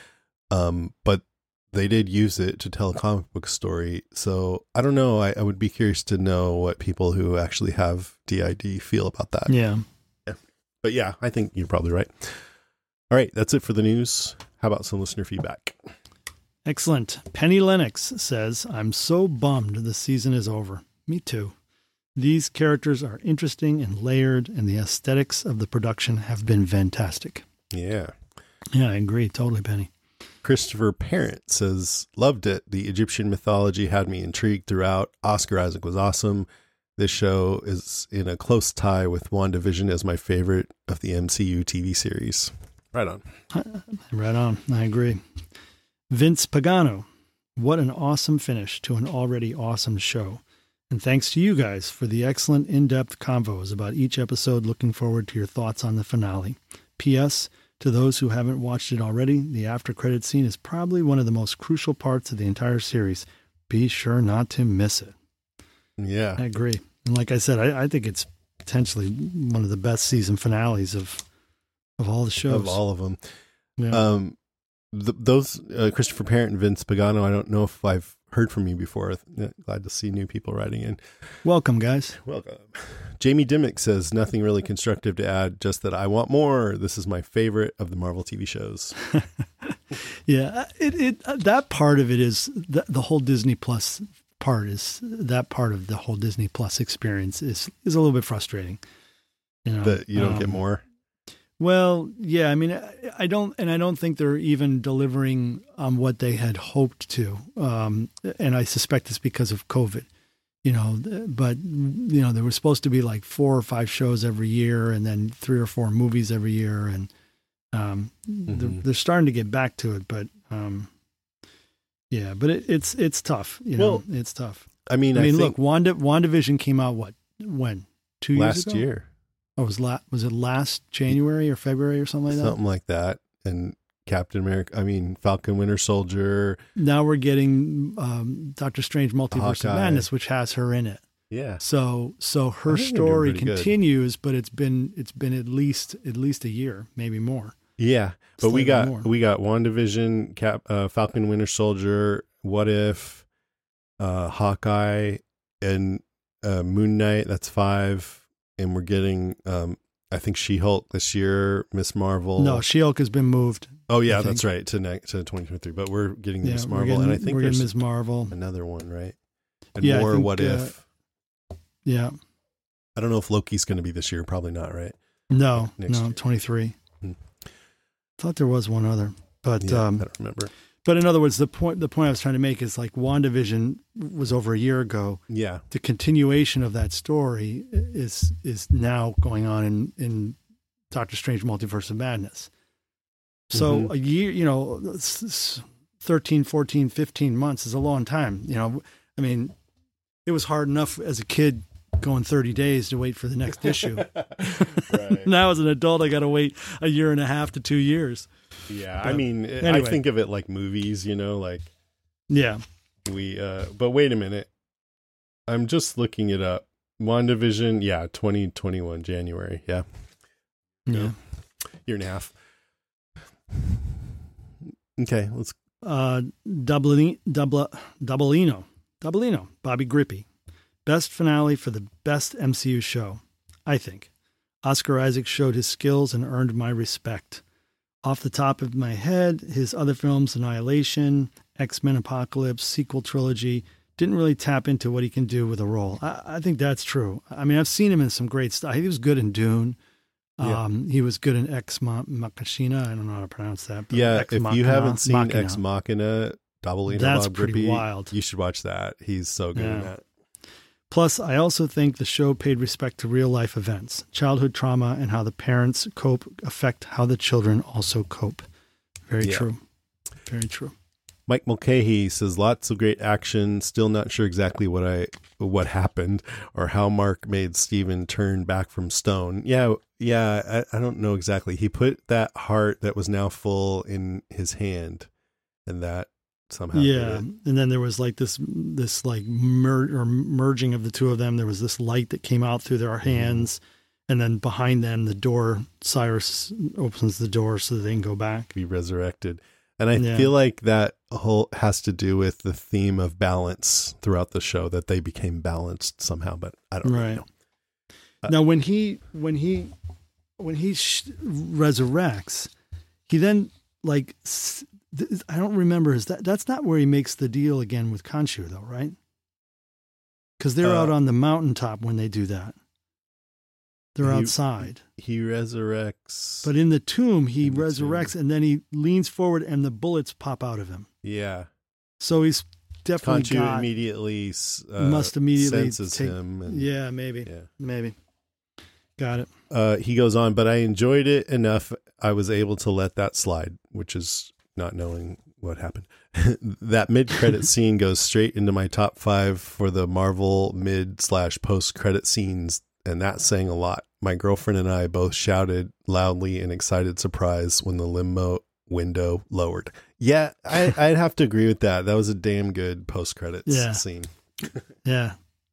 but they did use it to tell a comic book story. So I don't know. I would be curious to know what people who actually have DID feel about that. Yeah. But yeah, I think you're probably right. All right. That's it for the news. How about some listener feedback? Excellent. Penny Lennox says, I'm so bummed the season is over. Me too. These characters are interesting and layered, and the aesthetics of the production have been fantastic. Yeah. Yeah, I agree. Totally, Penny. Christopher Parent says, loved it. The Egyptian mythology had me intrigued throughout. Oscar Isaac was awesome. This show is in a close tie with WandaVision as my favorite of the MCU TV series. Right on. Right on. I agree. Vince Pagano, what an awesome finish to an already awesome show. And thanks to you guys for the excellent in-depth convos about each episode. Looking forward to your thoughts on the finale. P.S. To those who haven't watched it already, the after-credit scene is probably one of the most crucial parts of the entire series. Be sure not to miss it. Yeah. I agree. And like I said, I think it's potentially one of the best season finales of all the shows. Of all of them. Yeah. Those Christopher Parent and Vince Pagano, I don't know if I've heard from you before. Glad to see new people writing in. Welcome, guys. Welcome. Jamie Dimmick says, nothing really constructive to add, just that I want more. This is my favorite of the Marvel TV shows. Yeah, that part of it is the whole Disney Plus part is that part of the whole Disney Plus experience is a little bit frustrating. That you don't get more. Well, yeah, I mean, I don't think they're even delivering on what they had hoped to. And I suspect it's because of COVID, but there was supposed to be like 4 or 5 shows every year and then 3 or 4 movies every year. And, they're starting to get back to it, but, yeah, but it's tough, it's tough. I mean, look, WandaVision came out when? 2 years last ago? year. Oh, was it last January or February or something like that? Something like that. And Falcon Winter Soldier. Now we're getting Doctor Strange Multiverse of Madness, which has her in it. Yeah. So her story continues, but it's been at least a year, maybe more. Yeah. But we got WandaVision, Falcon Winter Soldier, What If, Hawkeye, and Moon Knight. That's 5. And we're getting, I think, She-Hulk this year, Miss Marvel. No, She-Hulk has been moved. Oh, yeah, that's right, to 2023. But we're getting Miss Marvel. And I think there's Miss Marvel. Another one, right? And more What If. Yeah. I don't know if Loki's going to be this year. Probably not, right? No, 23. Thought there was one other. But I don't remember. But in other words, the point I was trying to make is like WandaVision was over a year ago. Yeah. The continuation of that story is now going on in Doctor Strange Multiverse of Madness. So a year, 13, 14, 15 months is a long time. I mean, it was hard enough as a kid going 30 days to wait for the next issue. Right. Now as an adult, I got to wait a year and a half to 2 years. Yeah, But, anyway. I think of it like movies, Yeah. But wait a minute. I'm just looking it up. WandaVision, 2021, January. Yeah. Yeah. Year and a half. Okay, let's. Doublino, Bobby Grippy. Best finale for the best MCU show, I think. Oscar Isaac showed his skills and earned my respect. Off the top of my head, his other films, Annihilation, X-Men Apocalypse, sequel trilogy, didn't really tap into what he can do with a role. I think that's true. I mean, I've seen him in some great stuff. He was good in Dune. He was good in Ex Machina. I don't know how to pronounce that. Yeah, if you haven't seen Ex Machina, Doublino, that's Bob pretty Grippy, wild. You should watch that. He's so good in that. Plus, I also think the show paid respect to real-life events, childhood trauma, and how the parents affect how the children also cope. Very true. Very true. Mike Mulcahy says lots of great action. Still not sure exactly what happened or how Mark made Steven turn back from stone. Yeah. I don't know exactly. He put that heart that was now full in his hand, and that somehow. Yeah, and then there was like this like merging of the two of them. There was this light that came out through their hands, and then behind them, the door. Cyrus opens the door so that they can go back, be resurrected. And I feel like that whole has to do with the theme of balance throughout the show, that they became balanced somehow, but I don't really know. Now, when he resurrects, he then like, I don't remember, that's not where he makes the deal again with Khonshu though, right? Because they're out on the mountaintop when they do that. They're outside. He resurrects. But in the tomb, he resurrects and then he leans forward and the bullets pop out of him. Yeah. So he's definitely Khonshu must immediately senses him. And, yeah, maybe. Yeah. Maybe. Got it. He goes on, but I enjoyed it enough. I was able to let that slide, which is not knowing what happened. That mid-credit scene goes straight into my top 5 for the Marvel mid/post-credit scenes. And that's saying a lot. My girlfriend and I both shouted loudly in excited surprise when the limo window lowered. Yeah, I'd have to agree with that. That was a damn good post-credits scene. Yeah.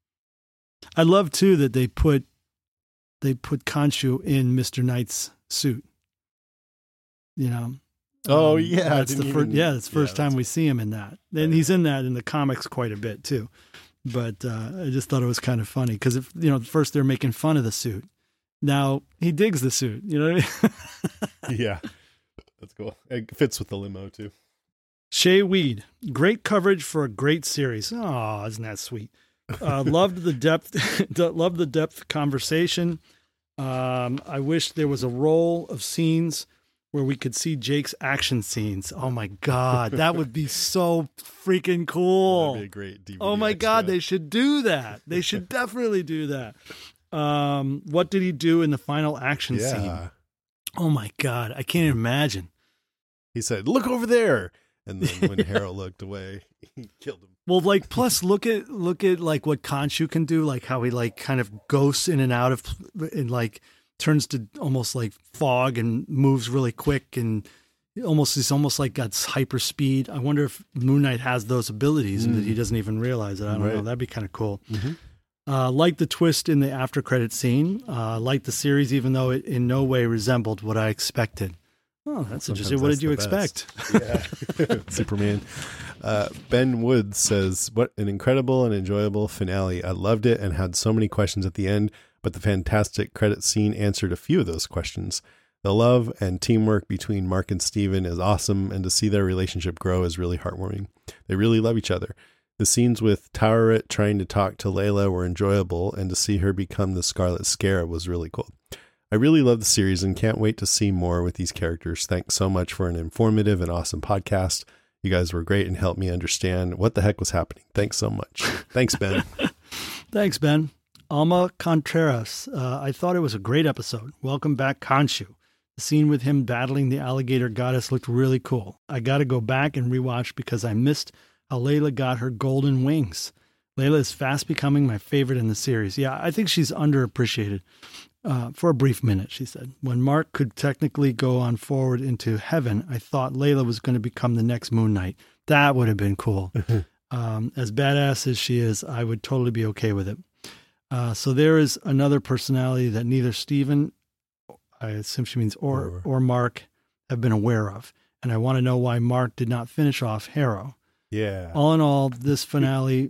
I love, too, that they put Khonshu in Mr. Knight's suit. You know? Oh, yeah. That's the first time we see him in that. And he's in that in the comics quite a bit, too. But I just thought it was kind of funny because, first they're making fun of the suit. Now he digs the suit. You know what I mean? Yeah, that's cool. It fits with the limo, too. Shay Weed, great coverage for a great series. Oh, isn't that sweet? Loved the depth conversation. I wish there was a roll of scenes where we could see Jake's action scenes. Oh my God, that would be so freaking cool. That'd be a great DVD Oh my extra. God, they should do that. They should definitely do that. What did he do in the final action scene? Oh my God, I can't imagine. He said, "Look over there," and then when Harold looked away, he killed him. Well, like, plus look at like what Khonshu can do, like how he like kind of ghosts in and out of, and like turns to almost like fog and moves really quick, and he's almost like got hyper speed. I wonder if Moon Knight has those abilities and that he doesn't even realize it. I don't know. That'd be kind of cool. Like the twist in the after credit scene. Like the series, even though it in no way resembled what I expected. Oh, that's interesting. What did you expect? Yeah. Superman. Ben Woods says, what an incredible and enjoyable finale. I loved it and had so many questions at the end, but the fantastic credit scene answered a few of those questions. The love and teamwork between Mark and Steven is awesome, and to see their relationship grow is really heartwarming. They really love each other. The scenes with Taweret trying to talk to Layla were enjoyable, and to see her become the Scarlet Scarab was really cool. I really love the series and can't wait to see more with these characters. Thanks so much for an informative and awesome podcast. You guys were great and helped me understand what the heck was happening. Thanks so much. Thanks, Ben. Thanks, Ben. Alma Contreras. I thought it was a great episode. Welcome back, Khonshu. The scene with him battling the alligator goddess looked really cool. I got to go back and rewatch because I missed how Layla got her golden wings. Layla is fast becoming my favorite in the series. Yeah, I think she's underappreciated. For a brief minute, she said. When Mark could technically go on forward into heaven, I thought Layla was going to become the next Moon Knight. That would have been cool. As badass as she is, I would totally be okay with it. So there is another personality that neither Steven, I assume she means, or Mark have been aware of. And I want to know why Mark did not finish off Harrow. Yeah. All in all, this finale...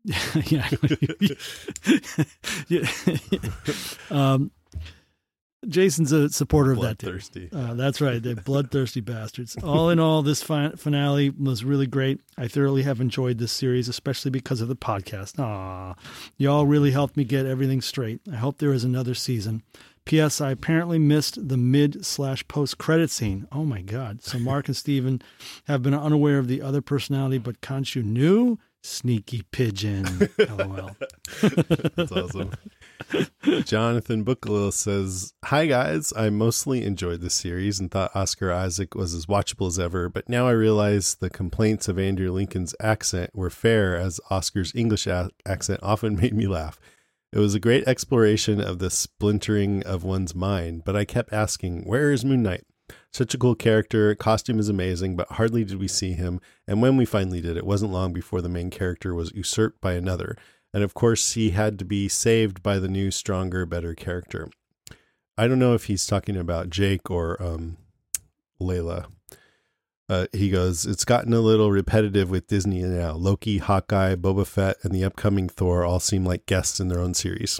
Jason's a supporter of that too. Bloodthirsty. That's right. They're bloodthirsty bastards. All in all, this finale was really great. I thoroughly have enjoyed this series, especially because of the podcast. Aw, y'all really helped me get everything straight. I hope there is another season. P.S. I apparently missed the mid/post credit scene. Oh my God. So Mark and Steven have been unaware of the other personality, but Khonshu knew. Sneaky pigeon. LOL. That's awesome. Jonathan Bookalil says, "Hi guys, I mostly enjoyed the series and thought Oscar Isaac was as watchable as ever, but now I realize the complaints of Andrew Lincoln's accent were fair, as Oscar's English accent often made me laugh. It was a great exploration of the splintering of one's mind, but I kept asking, where is Moon Knight? Such a cool character, costume is amazing, but hardly did we see him, and when we finally did, it wasn't long before the main character was usurped by another. And of course, he had to be saved by the new, stronger, better character." I don't know if he's talking about Jake or Layla. He goes, "It's gotten a little repetitive with Disney now. Loki, Hawkeye, Boba Fett, and the upcoming Thor all seem like guests in their own series."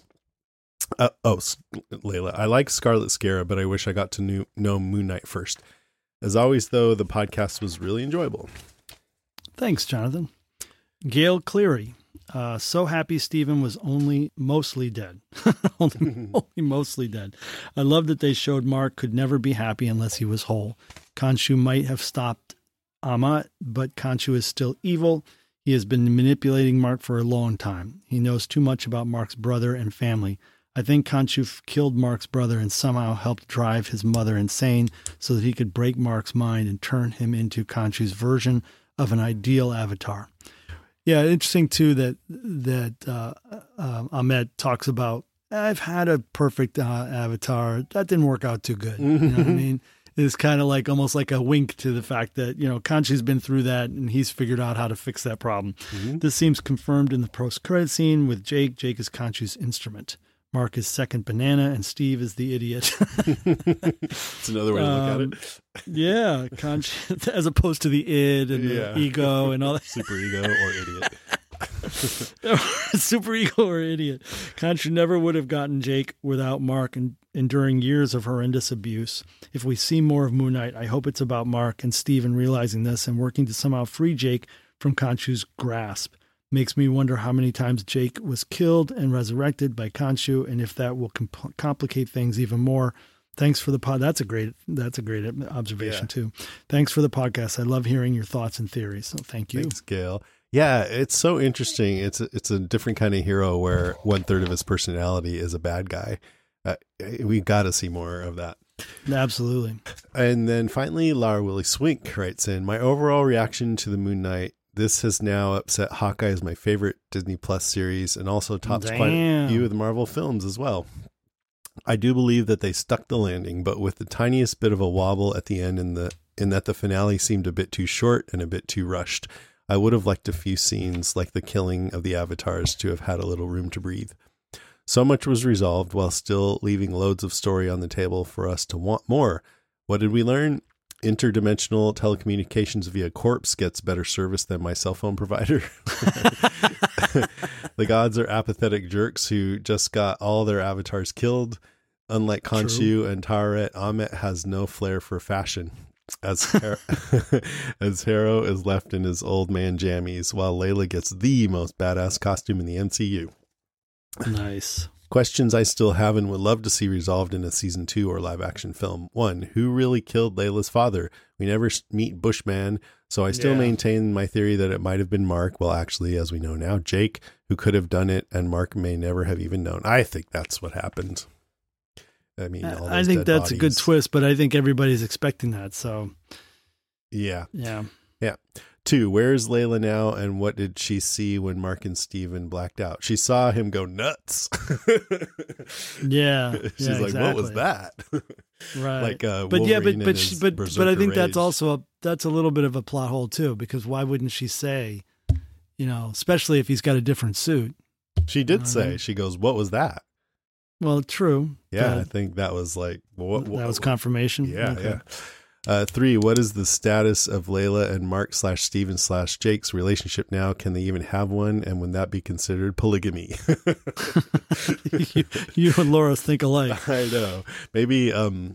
Layla, I like Scarlet Scarab, but I wish I got to know Moon Knight first. As always, though, the podcast was really enjoyable. Thanks, Jonathan. Gail Cleary. So happy Stephen was only mostly dead. only mostly dead. I love that they showed Mark could never be happy unless he was whole. Khonshu might have stopped Ammit, but Khonshu is still evil. He has been manipulating Mark for a long time. He knows too much about Mark's brother and family. I think Khonshu killed Mark's brother and somehow helped drive his mother insane so that he could break Mark's mind and turn him into Khonshu's version of an ideal avatar. Yeah, interesting too that Ammit talks about, I've had a perfect avatar. That didn't work out too good. You know what I mean? It's kind of like almost like a wink to the fact that, Khonshu's been through that and he's figured out how to fix that problem. Mm-hmm. This seems confirmed in the post-credit scene with Jake. Jake is Khonshu's instrument. Mark is second banana and Steve is the idiot. It's another way to look at it. Yeah, Khonshu, as opposed to the id and the ego and all that. Super ego or idiot. Super ego or idiot. Khonshu never would have gotten Jake without Mark and enduring years of horrendous abuse. If we see more of Moon Knight, I hope it's about Mark and Steven realizing this and working to somehow free Jake from Khonshu's grasp. Makes me wonder how many times Jake was killed and resurrected by Khonshu, and if that will complicate things even more. Thanks for the pod. That's a great observation too. Thanks for the podcast. I love hearing your thoughts and theories. So thank you. Thanks, Gail. Yeah, it's so interesting. It's a different kind of hero where 1/3 of his personality is a bad guy. We got to see more of that. Absolutely. And then finally, Lara Willie Swink writes in, "My overall reaction to the Moon Knight. This has now upset Hawkeye as my favorite Disney Plus series and also tops quite a few of the Marvel films as well. I do believe that they stuck the landing, but with the tiniest bit of a wobble at the end in that the finale seemed a bit too short and a bit too rushed. I would have liked a few scenes like the killing of the avatars to have had a little room to breathe. So much was resolved while still leaving loads of story on the table for us to want more. What did we learn? Interdimensional telecommunications via corpse gets better service than my cell phone provider. The gods are apathetic jerks who just got all their avatars killed. Unlike Khonshu and Taret, Ammit has no flair for fashion. As Harrow is left in his old man jammies, while Layla gets the most badass costume in the MCU. Nice. Questions I still have and would love to see resolved in a season 2 or live action film. 1, who really killed Layla's father? We never meet Bushman, so I still maintain my theory that it might have been Mark. Well, actually, as we know now, Jake, who could have done it, and Mark may never have even known. I think that's what happened. I mean, I think that's a good twist, but I think everybody's expecting that. So, yeah. 2, where is Layla now, and what did she see when Mark and Steven blacked out? She saw him go nuts. Yeah. She's like, exactly. What was that? Right. Like, but I think that's also that's a little bit of a plot hole too, because why wouldn't she say, especially if he's got a different suit? She did say, she goes, what was that? Well, true. Yeah. I think that was like, what that was confirmation. Yeah. Okay. Yeah. 3, what is the status of Layla and Mark/Steven/Jake's relationship now? Can they even have one? And would that be considered polygamy? you and Laura think alike. I know. Maybe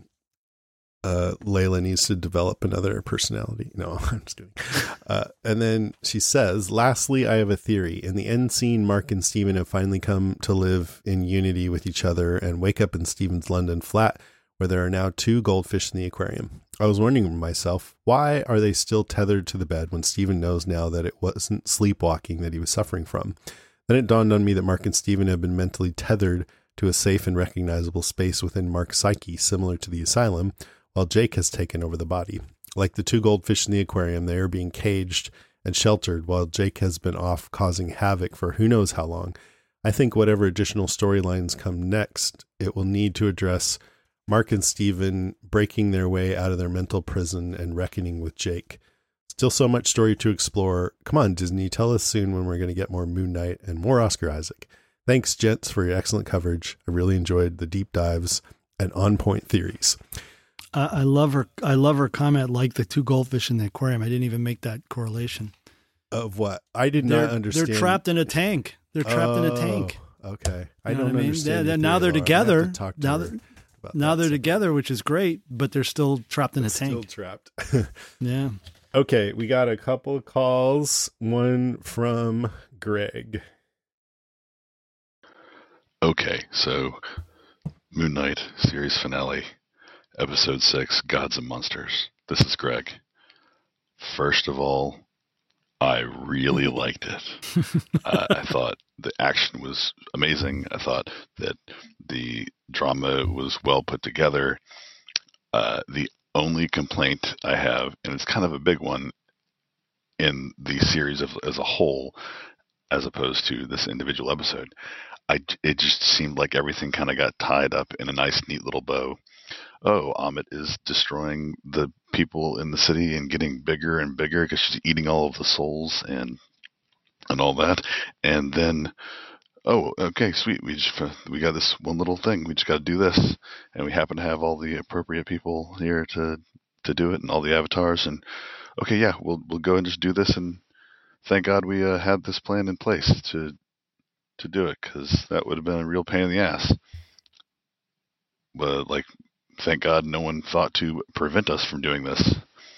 Layla needs to develop another personality. No, I'm just kidding. And then she says, lastly, I have a theory. In the end scene, Mark and Steven have finally come to live in unity with each other and wake up in Steven's London flat, where there are now 2 goldfish in the aquarium. I was wondering to myself, why are they still tethered to the bed when Steven knows now that it wasn't sleepwalking that he was suffering from? Then it dawned on me that Mark and Steven have been mentally tethered to a safe and recognizable space within Mark's psyche, similar to the asylum, while Jake has taken over the body. Like the 2 goldfish in the aquarium, they are being caged and sheltered while Jake has been off causing havoc for who knows how long. I think whatever additional storylines come next, it will need to address Mark and Steven breaking their way out of their mental prison and reckoning with Jake. Still so much story to explore. Come on, Disney, tell us soon when we're going to get more Moon Knight and more Oscar Isaac. Thanks, gents, for your excellent coverage. I really enjoyed the deep dives and on-point theories. I love her comment, like the 2 goldfish in the aquarium. I didn't even make that correlation. Of what? I did not understand. They're trapped in a tank. They're trapped in a tank. Okay. I you know don't understand. Yeah, now they're together. Now they're together, which is great, but they're still trapped in a tank. Still trapped. Yeah. Okay, we got a couple of calls. One from Greg. Okay, so Moon Knight series finale, episode 6, Gods and Monsters. This is Greg. First of all, I really liked it. I thought the action was amazing. I thought that the drama was well put together. The only complaint I have, and it's kind of a big one in the series as a whole, as opposed to this individual episode, it just seemed like everything kind of got tied up in a nice, neat little bow. Oh, Amit is destroying the people in the city and getting bigger and bigger because she's eating all of the souls and all that. And then, oh, okay, sweet. We got this one little thing. We just got to do this, and we happen to have all the appropriate people here to do it, and all the avatars. And okay, yeah, we'll go and just do this. And thank God we had this plan in place to do it, because that would have been a real pain in the ass. But thank God no one thought to prevent us from doing this.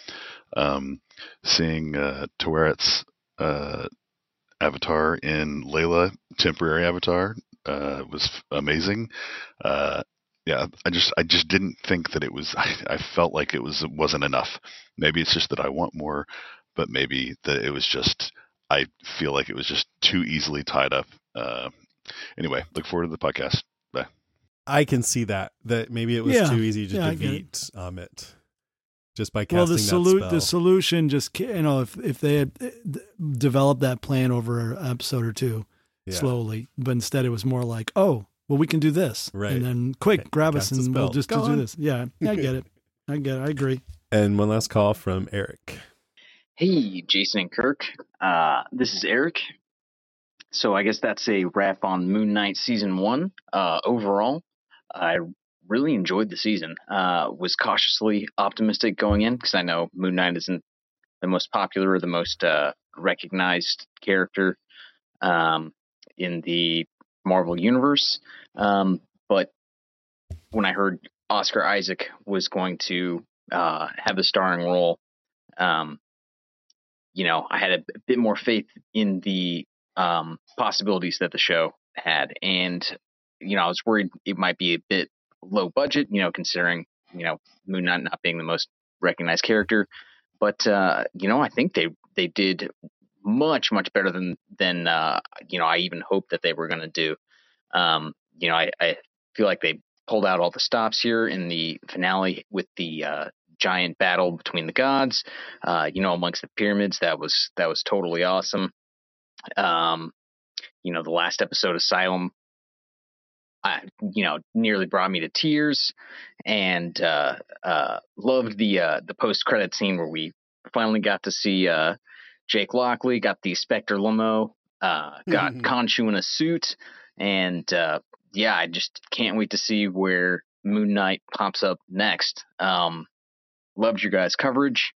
Seeing Taweret's avatar in Layla, temporary avatar, was amazing. Yeah, I just didn't think that it was. I felt like it wasn't enough. Maybe it's just that I want more, but maybe that it was just. I feel like it was just too easily tied up. Anyway, look forward to the podcast. Bye. I can see that maybe it was too easy to defeat Amit just by casting that spell. The solution just, if they had developed that plan over an episode or two slowly, but instead it was more like, oh, well, we can do this. Right. And then grab us and we'll just do this. Yeah, I get it. I agree. And one last call from Eric. Hey, Jason and Kirk. This is Eric. So I guess that's a wrap on Moon Knight Season 1. Overall, I really enjoyed the season. Was cautiously optimistic going in, because I know Moon Knight isn't the most popular or the most recognized character in the Marvel Universe. But when I heard Oscar Isaac was going to have the starring role, I had a bit more faith in the possibilities that the show had. And, I was worried it might be a bit low budget, considering, Moon Knight not being the most recognized character. But, I think they did much, much better than I even hoped that they were going to do. I feel like they pulled out all the stops here in the finale with the giant battle between the gods, amongst the pyramids. That was totally awesome. The last episode, Asylum, nearly brought me to tears, and loved the post-credit scene where we finally got to see Jake Lockley, got the Spectre limo, got Khonshu in a suit, and I just can't wait to see where Moon Knight pops up next. Loved your guys' coverage.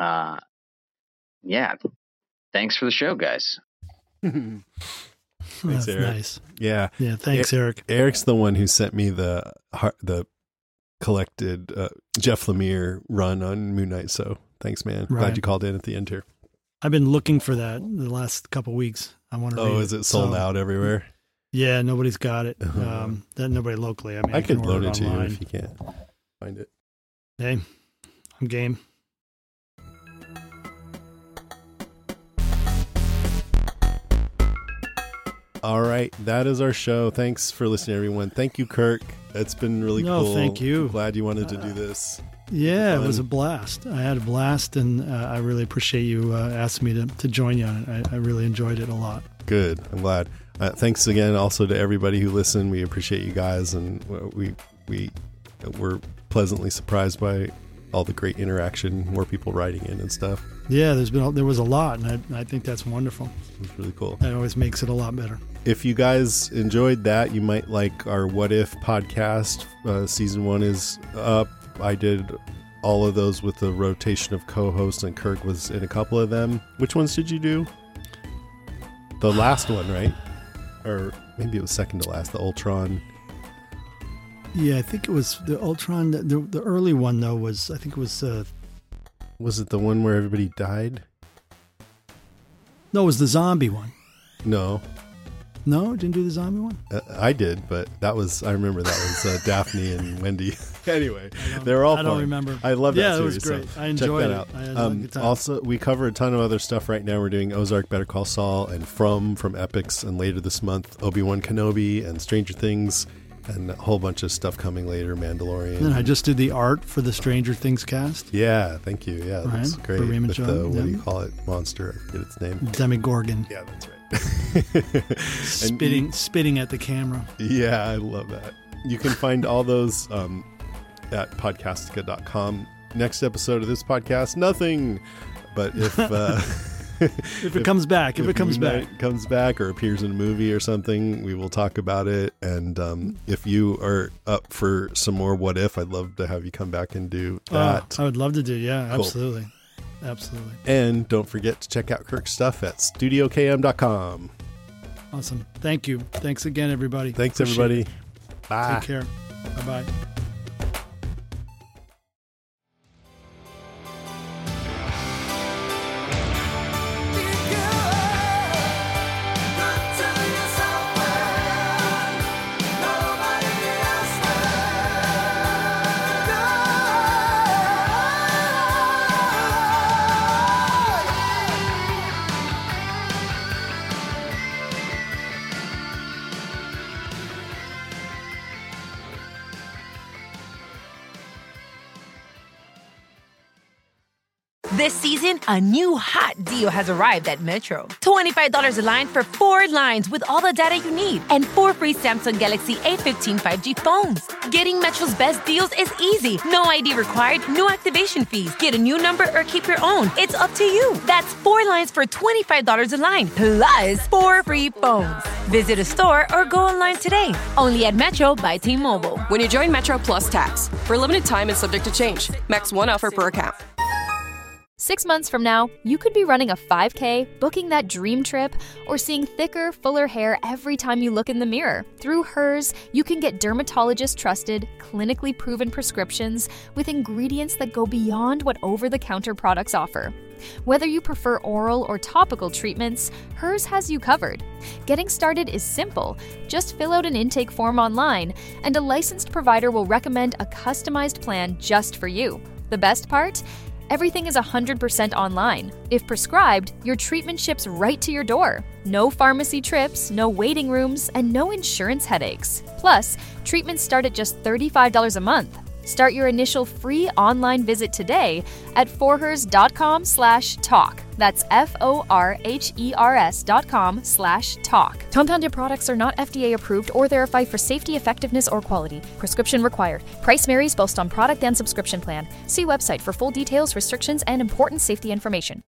Thanks for the show, guys. Thanks, Eric. Nice. Yeah. Thanks, Eric. Eric's the one who sent me the collected Jeff Lemire run on Moon Knight. So thanks, man. Right. Glad you called in at the end here. I've been looking for that the last couple of weeks. I want to. Oh, is it sold out everywhere? Yeah, nobody's got it. Nobody locally. I mean, I could loan it to you if you can't. find it. Hey, I'm game. All right, that is our show. Thanks for listening, everyone. Thank you, Kirk. It's been really cool. No, thank you. I'm glad you wanted to do this. Yeah, it was a blast. I had a blast, and I really appreciate you asking me to join you on it. I really enjoyed it a lot. Good. I'm glad. Thanks again also to everybody who listened. We appreciate you guys, and we were pleasantly surprised by all the great interaction, more people writing in and stuff. Yeah, there was a lot, and I think that's wonderful. It's really cool. That always makes it a lot better. If you guys enjoyed that, you might like our What If podcast. Season 1 is up. I did all of those with the rotation of co-hosts, and Kirk was in a couple of them. Which ones did you do? The last one, right? Or maybe it was second to last, the Ultron. Yeah, I think it was the Ultron. The early one, though, was, I think it was... Was it the one where everybody died? No, it was the zombie one. No. No, didn't do the zombie one? I did, but I remember that was Daphne and Wendy. Anyway, they're all fun. I don't remember. I love that series. Yeah, it was great. So I enjoyed check it. that out. I had a good time. Also, we cover a ton of other stuff right now. We're doing Ozark, Better Call Saul, and From Epix, and later this month, Obi-Wan Kenobi and Stranger Things, and a whole bunch of stuff coming later, Mandalorian. And then I just did the art for the Stranger Things cast. Yeah, thank you. Yeah, that's great. With the, what do you call it? Monster. I forget its name. Demogorgon. Yeah, that's right. spitting at the camera. Yeah, I love that. You can find all those at podcastica.com. Next episode of this podcast, nothing. But if if it comes back, if it comes back or appears in a movie or something, we will talk about it. And if you are up for some more What If, I'd love to have you come back and do that. I would love to do. Yeah, cool. Absolutely. Absolutely. And don't forget to check out Kirk's stuff at studiokm.com. Awesome. Thank you. Thanks again, everybody. Thanks, everybody. Bye. Take care. Bye-bye. This season, a new hot deal has arrived at Metro. $25 a line for 4 lines with all the data you need and 4 free Samsung Galaxy A15 5G phones. Getting Metro's best deals is easy. No ID required, no activation fees. Get a new number or keep your own. It's up to you. That's 4 lines for $25 a line, plus 4 free phones. Visit a store or go online today. Only at Metro by T-Mobile. When you join Metro Plus Tax, for a limited time and subject to change. Max 1 offer per account. 6 months from now, you could be running a 5K, booking that dream trip, or seeing thicker, fuller hair every time you look in the mirror. Through Hers, you can get dermatologist-trusted, clinically proven prescriptions with ingredients that go beyond what over-the-counter products offer. Whether you prefer oral or topical treatments, Hers has you covered. Getting started is simple. Just fill out an intake form online, and a licensed provider will recommend a customized plan just for you. The best part? Everything is 100% online. If prescribed, your treatment ships right to your door. No pharmacy trips, no waiting rooms, and no insurance headaches. Plus, treatments start at just $35 a month. Start your initial free online visit today at forhers.com/talk. That's forhers.com/talk. Compounded products are not FDA approved or verified for safety, effectiveness, or quality. Prescription required. Price varies based on product and subscription plan. See website for full details, restrictions, and important safety information.